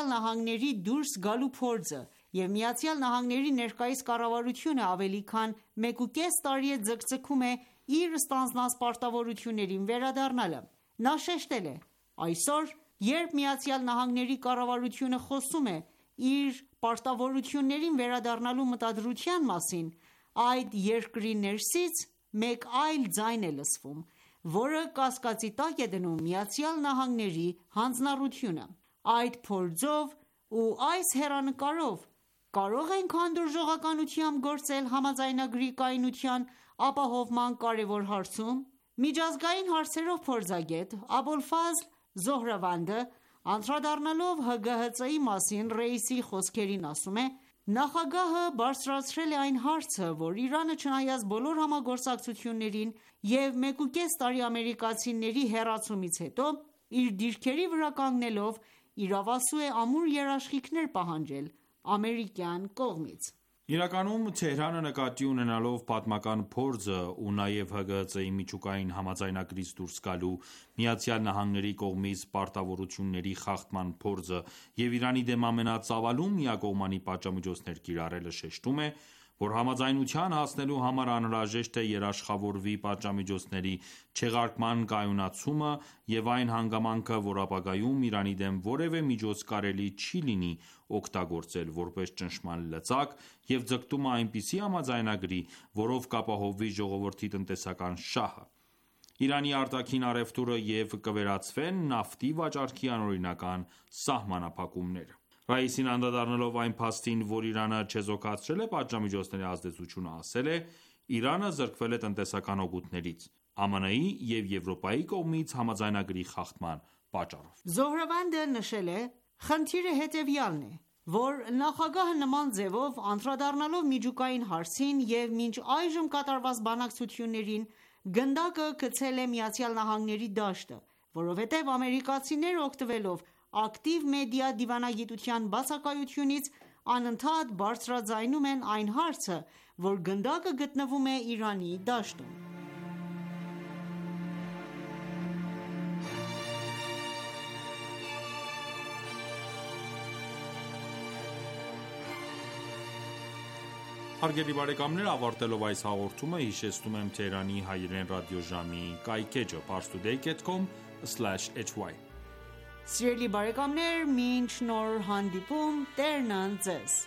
ԱՄՆ դուրս գալու փորձը և ԱՄՆ ներկայիս կառավարությունը ավելի քան մեկուկես տարի է ձգձգում է իր ստանձնած պարտավորություններին վերադառնալը: Նա շեշտել է.«Այսօր, երբ ԱՄՆ կառավարությունը խոսում է իր պարտավորություններին վերադառնալու մտադրության մասին, այդ երկրի ներսից մեկ այլ ձայն է լսվում, որը կասկածի տակ է դնում ԱՄՆ-ի հանձնառությունը: Այդ փորձով ու այս հեռանկարով կարո՞ղ ենք հանդուրժողականությամբ գործել համաձայնագրի կայունության ապահովման կարևոր հարցում»: Միջազգային հարցերով փորձագետ Աբոլֆազլ Զոհրավանդը անդրադառնալով ՀԳՀԾ-ի մասին Ռաիսի խոսքերին ասում է.«Նախագահը բարձրացրել է այն հարցը, որ Իրանը չնայած բոլոր համագործակցություններին և մեկուկես տարի ամերիկացիների հեռացումից հետո, իր դիրքերի վրա կանգնելով, իրավասու է ամուր երաշխիքներ պահանջել ամերիկյան կողմից»: Իրականում Թեհրանը նկատի ունենալով պատմական փորձը ու նաև ՀԳՀԾ-ի միջուկային համաձայնագրից դուրս գալու ԱՄՆ-ի կողմից պարտավորությունների խախտման փորձը և Իրանի դեմ ամենածավալուն միակողմանի պատժամիջոցներ կիրառելը, շեշտում է, որ համաձայնության հասնելու համար անհրաժեշտ է երաշխավորվի պատժամիջոցների չեղարկման կայունացումը և այն հանգամանքը, որ ապագայում Իրանի դեմ որևէ միջոց կարելի չի լինի օգտագործել որպես ճնշման լծակ և ձգտումը այնպիսի համաձայնագրի, որով կապահովվի ժողովրդի տնտեսական շահը, Իրանի արտաքին առևտուրը և կվերացվեն նավթի վաճառքի անօրինական սահմանափակումները: Ռաիսին անդրադառնալով այն փաստին, որ Իրանը չեզոքացրել է պատժամիջոցների ազդեցությունը, ասել է.«Իրանը զրկվել է տնտեսական օգուտներից՝ ԱՄՆ-ի և Եվրոպայի կողմից համաձայնագրի խախտման պատճառով»: Զոհրավանդը նշել է, Խնդիրը հետևյալն է, որ նախագահը նման ձևով անդրադառնալով միջուկային հարցին և մինչ այժմ կատարված բանակցություններին, գնդակը գցել է ԱՄՆ-ի դաշտը, որովհետև ամերիկացիները օգտվելով ակտիվ մեդիա դիվանագիտության բացակայությունից անընդհատ բարձրաձայնում են այն հարցը, որ գնդակը գտնվում է Իրանի դաշտում։ Հարգելի բարեկամներ, ավարտելով այս հաղորդումը, հիշեցնում եմ Թեհրանի հայրեն ռադիոժամի կայքէջը parstoday dot com slash h y։ Սիրելի բարեկամներ, մինչ նոր հանդիպում, Տերն ընդ ձեզ։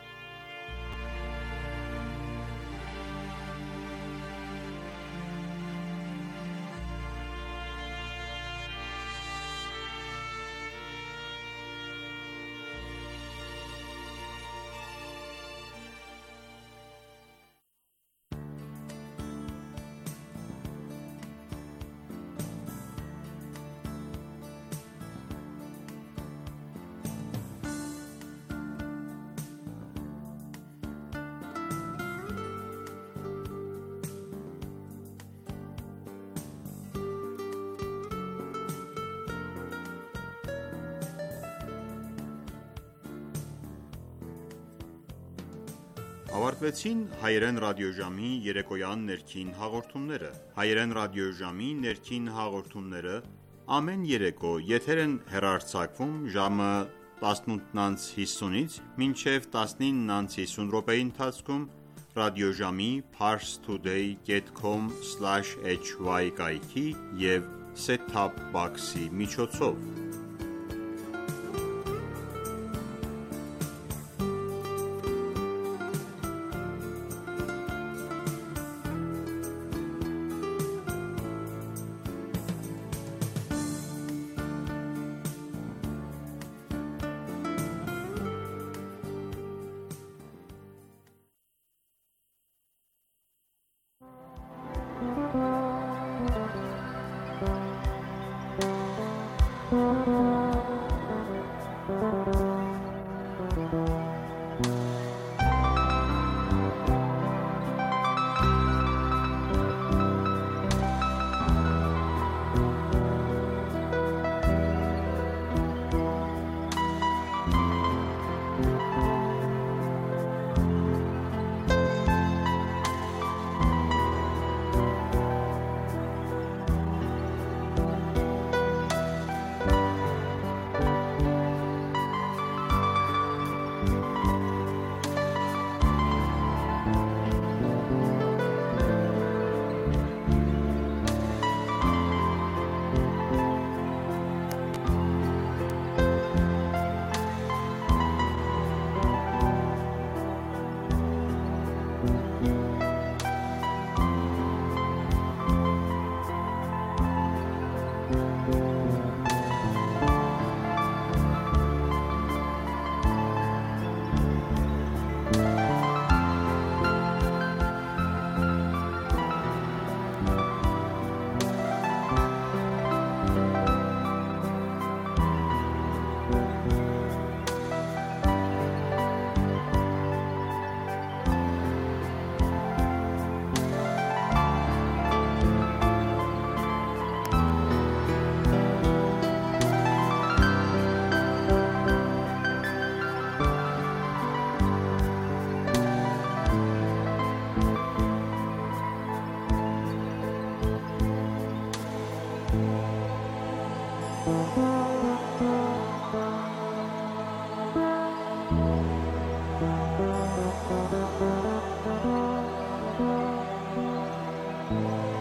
Ավարտվեցին հայերեն ռադիոժամի երեկոյան ներքին հաղորդումները։ Հայերեն ռադիոժամի ներքին հաղորդումները ամեն երեկո եթեր են հեռարձակվում ժամը տասնութ հիսունից մինչև տասնինը հիսուն րոպեի ընթացքում ռադիոժամի parstoday dot com slash h y կայքի և set-top box-ի միջոցով։ Thank you.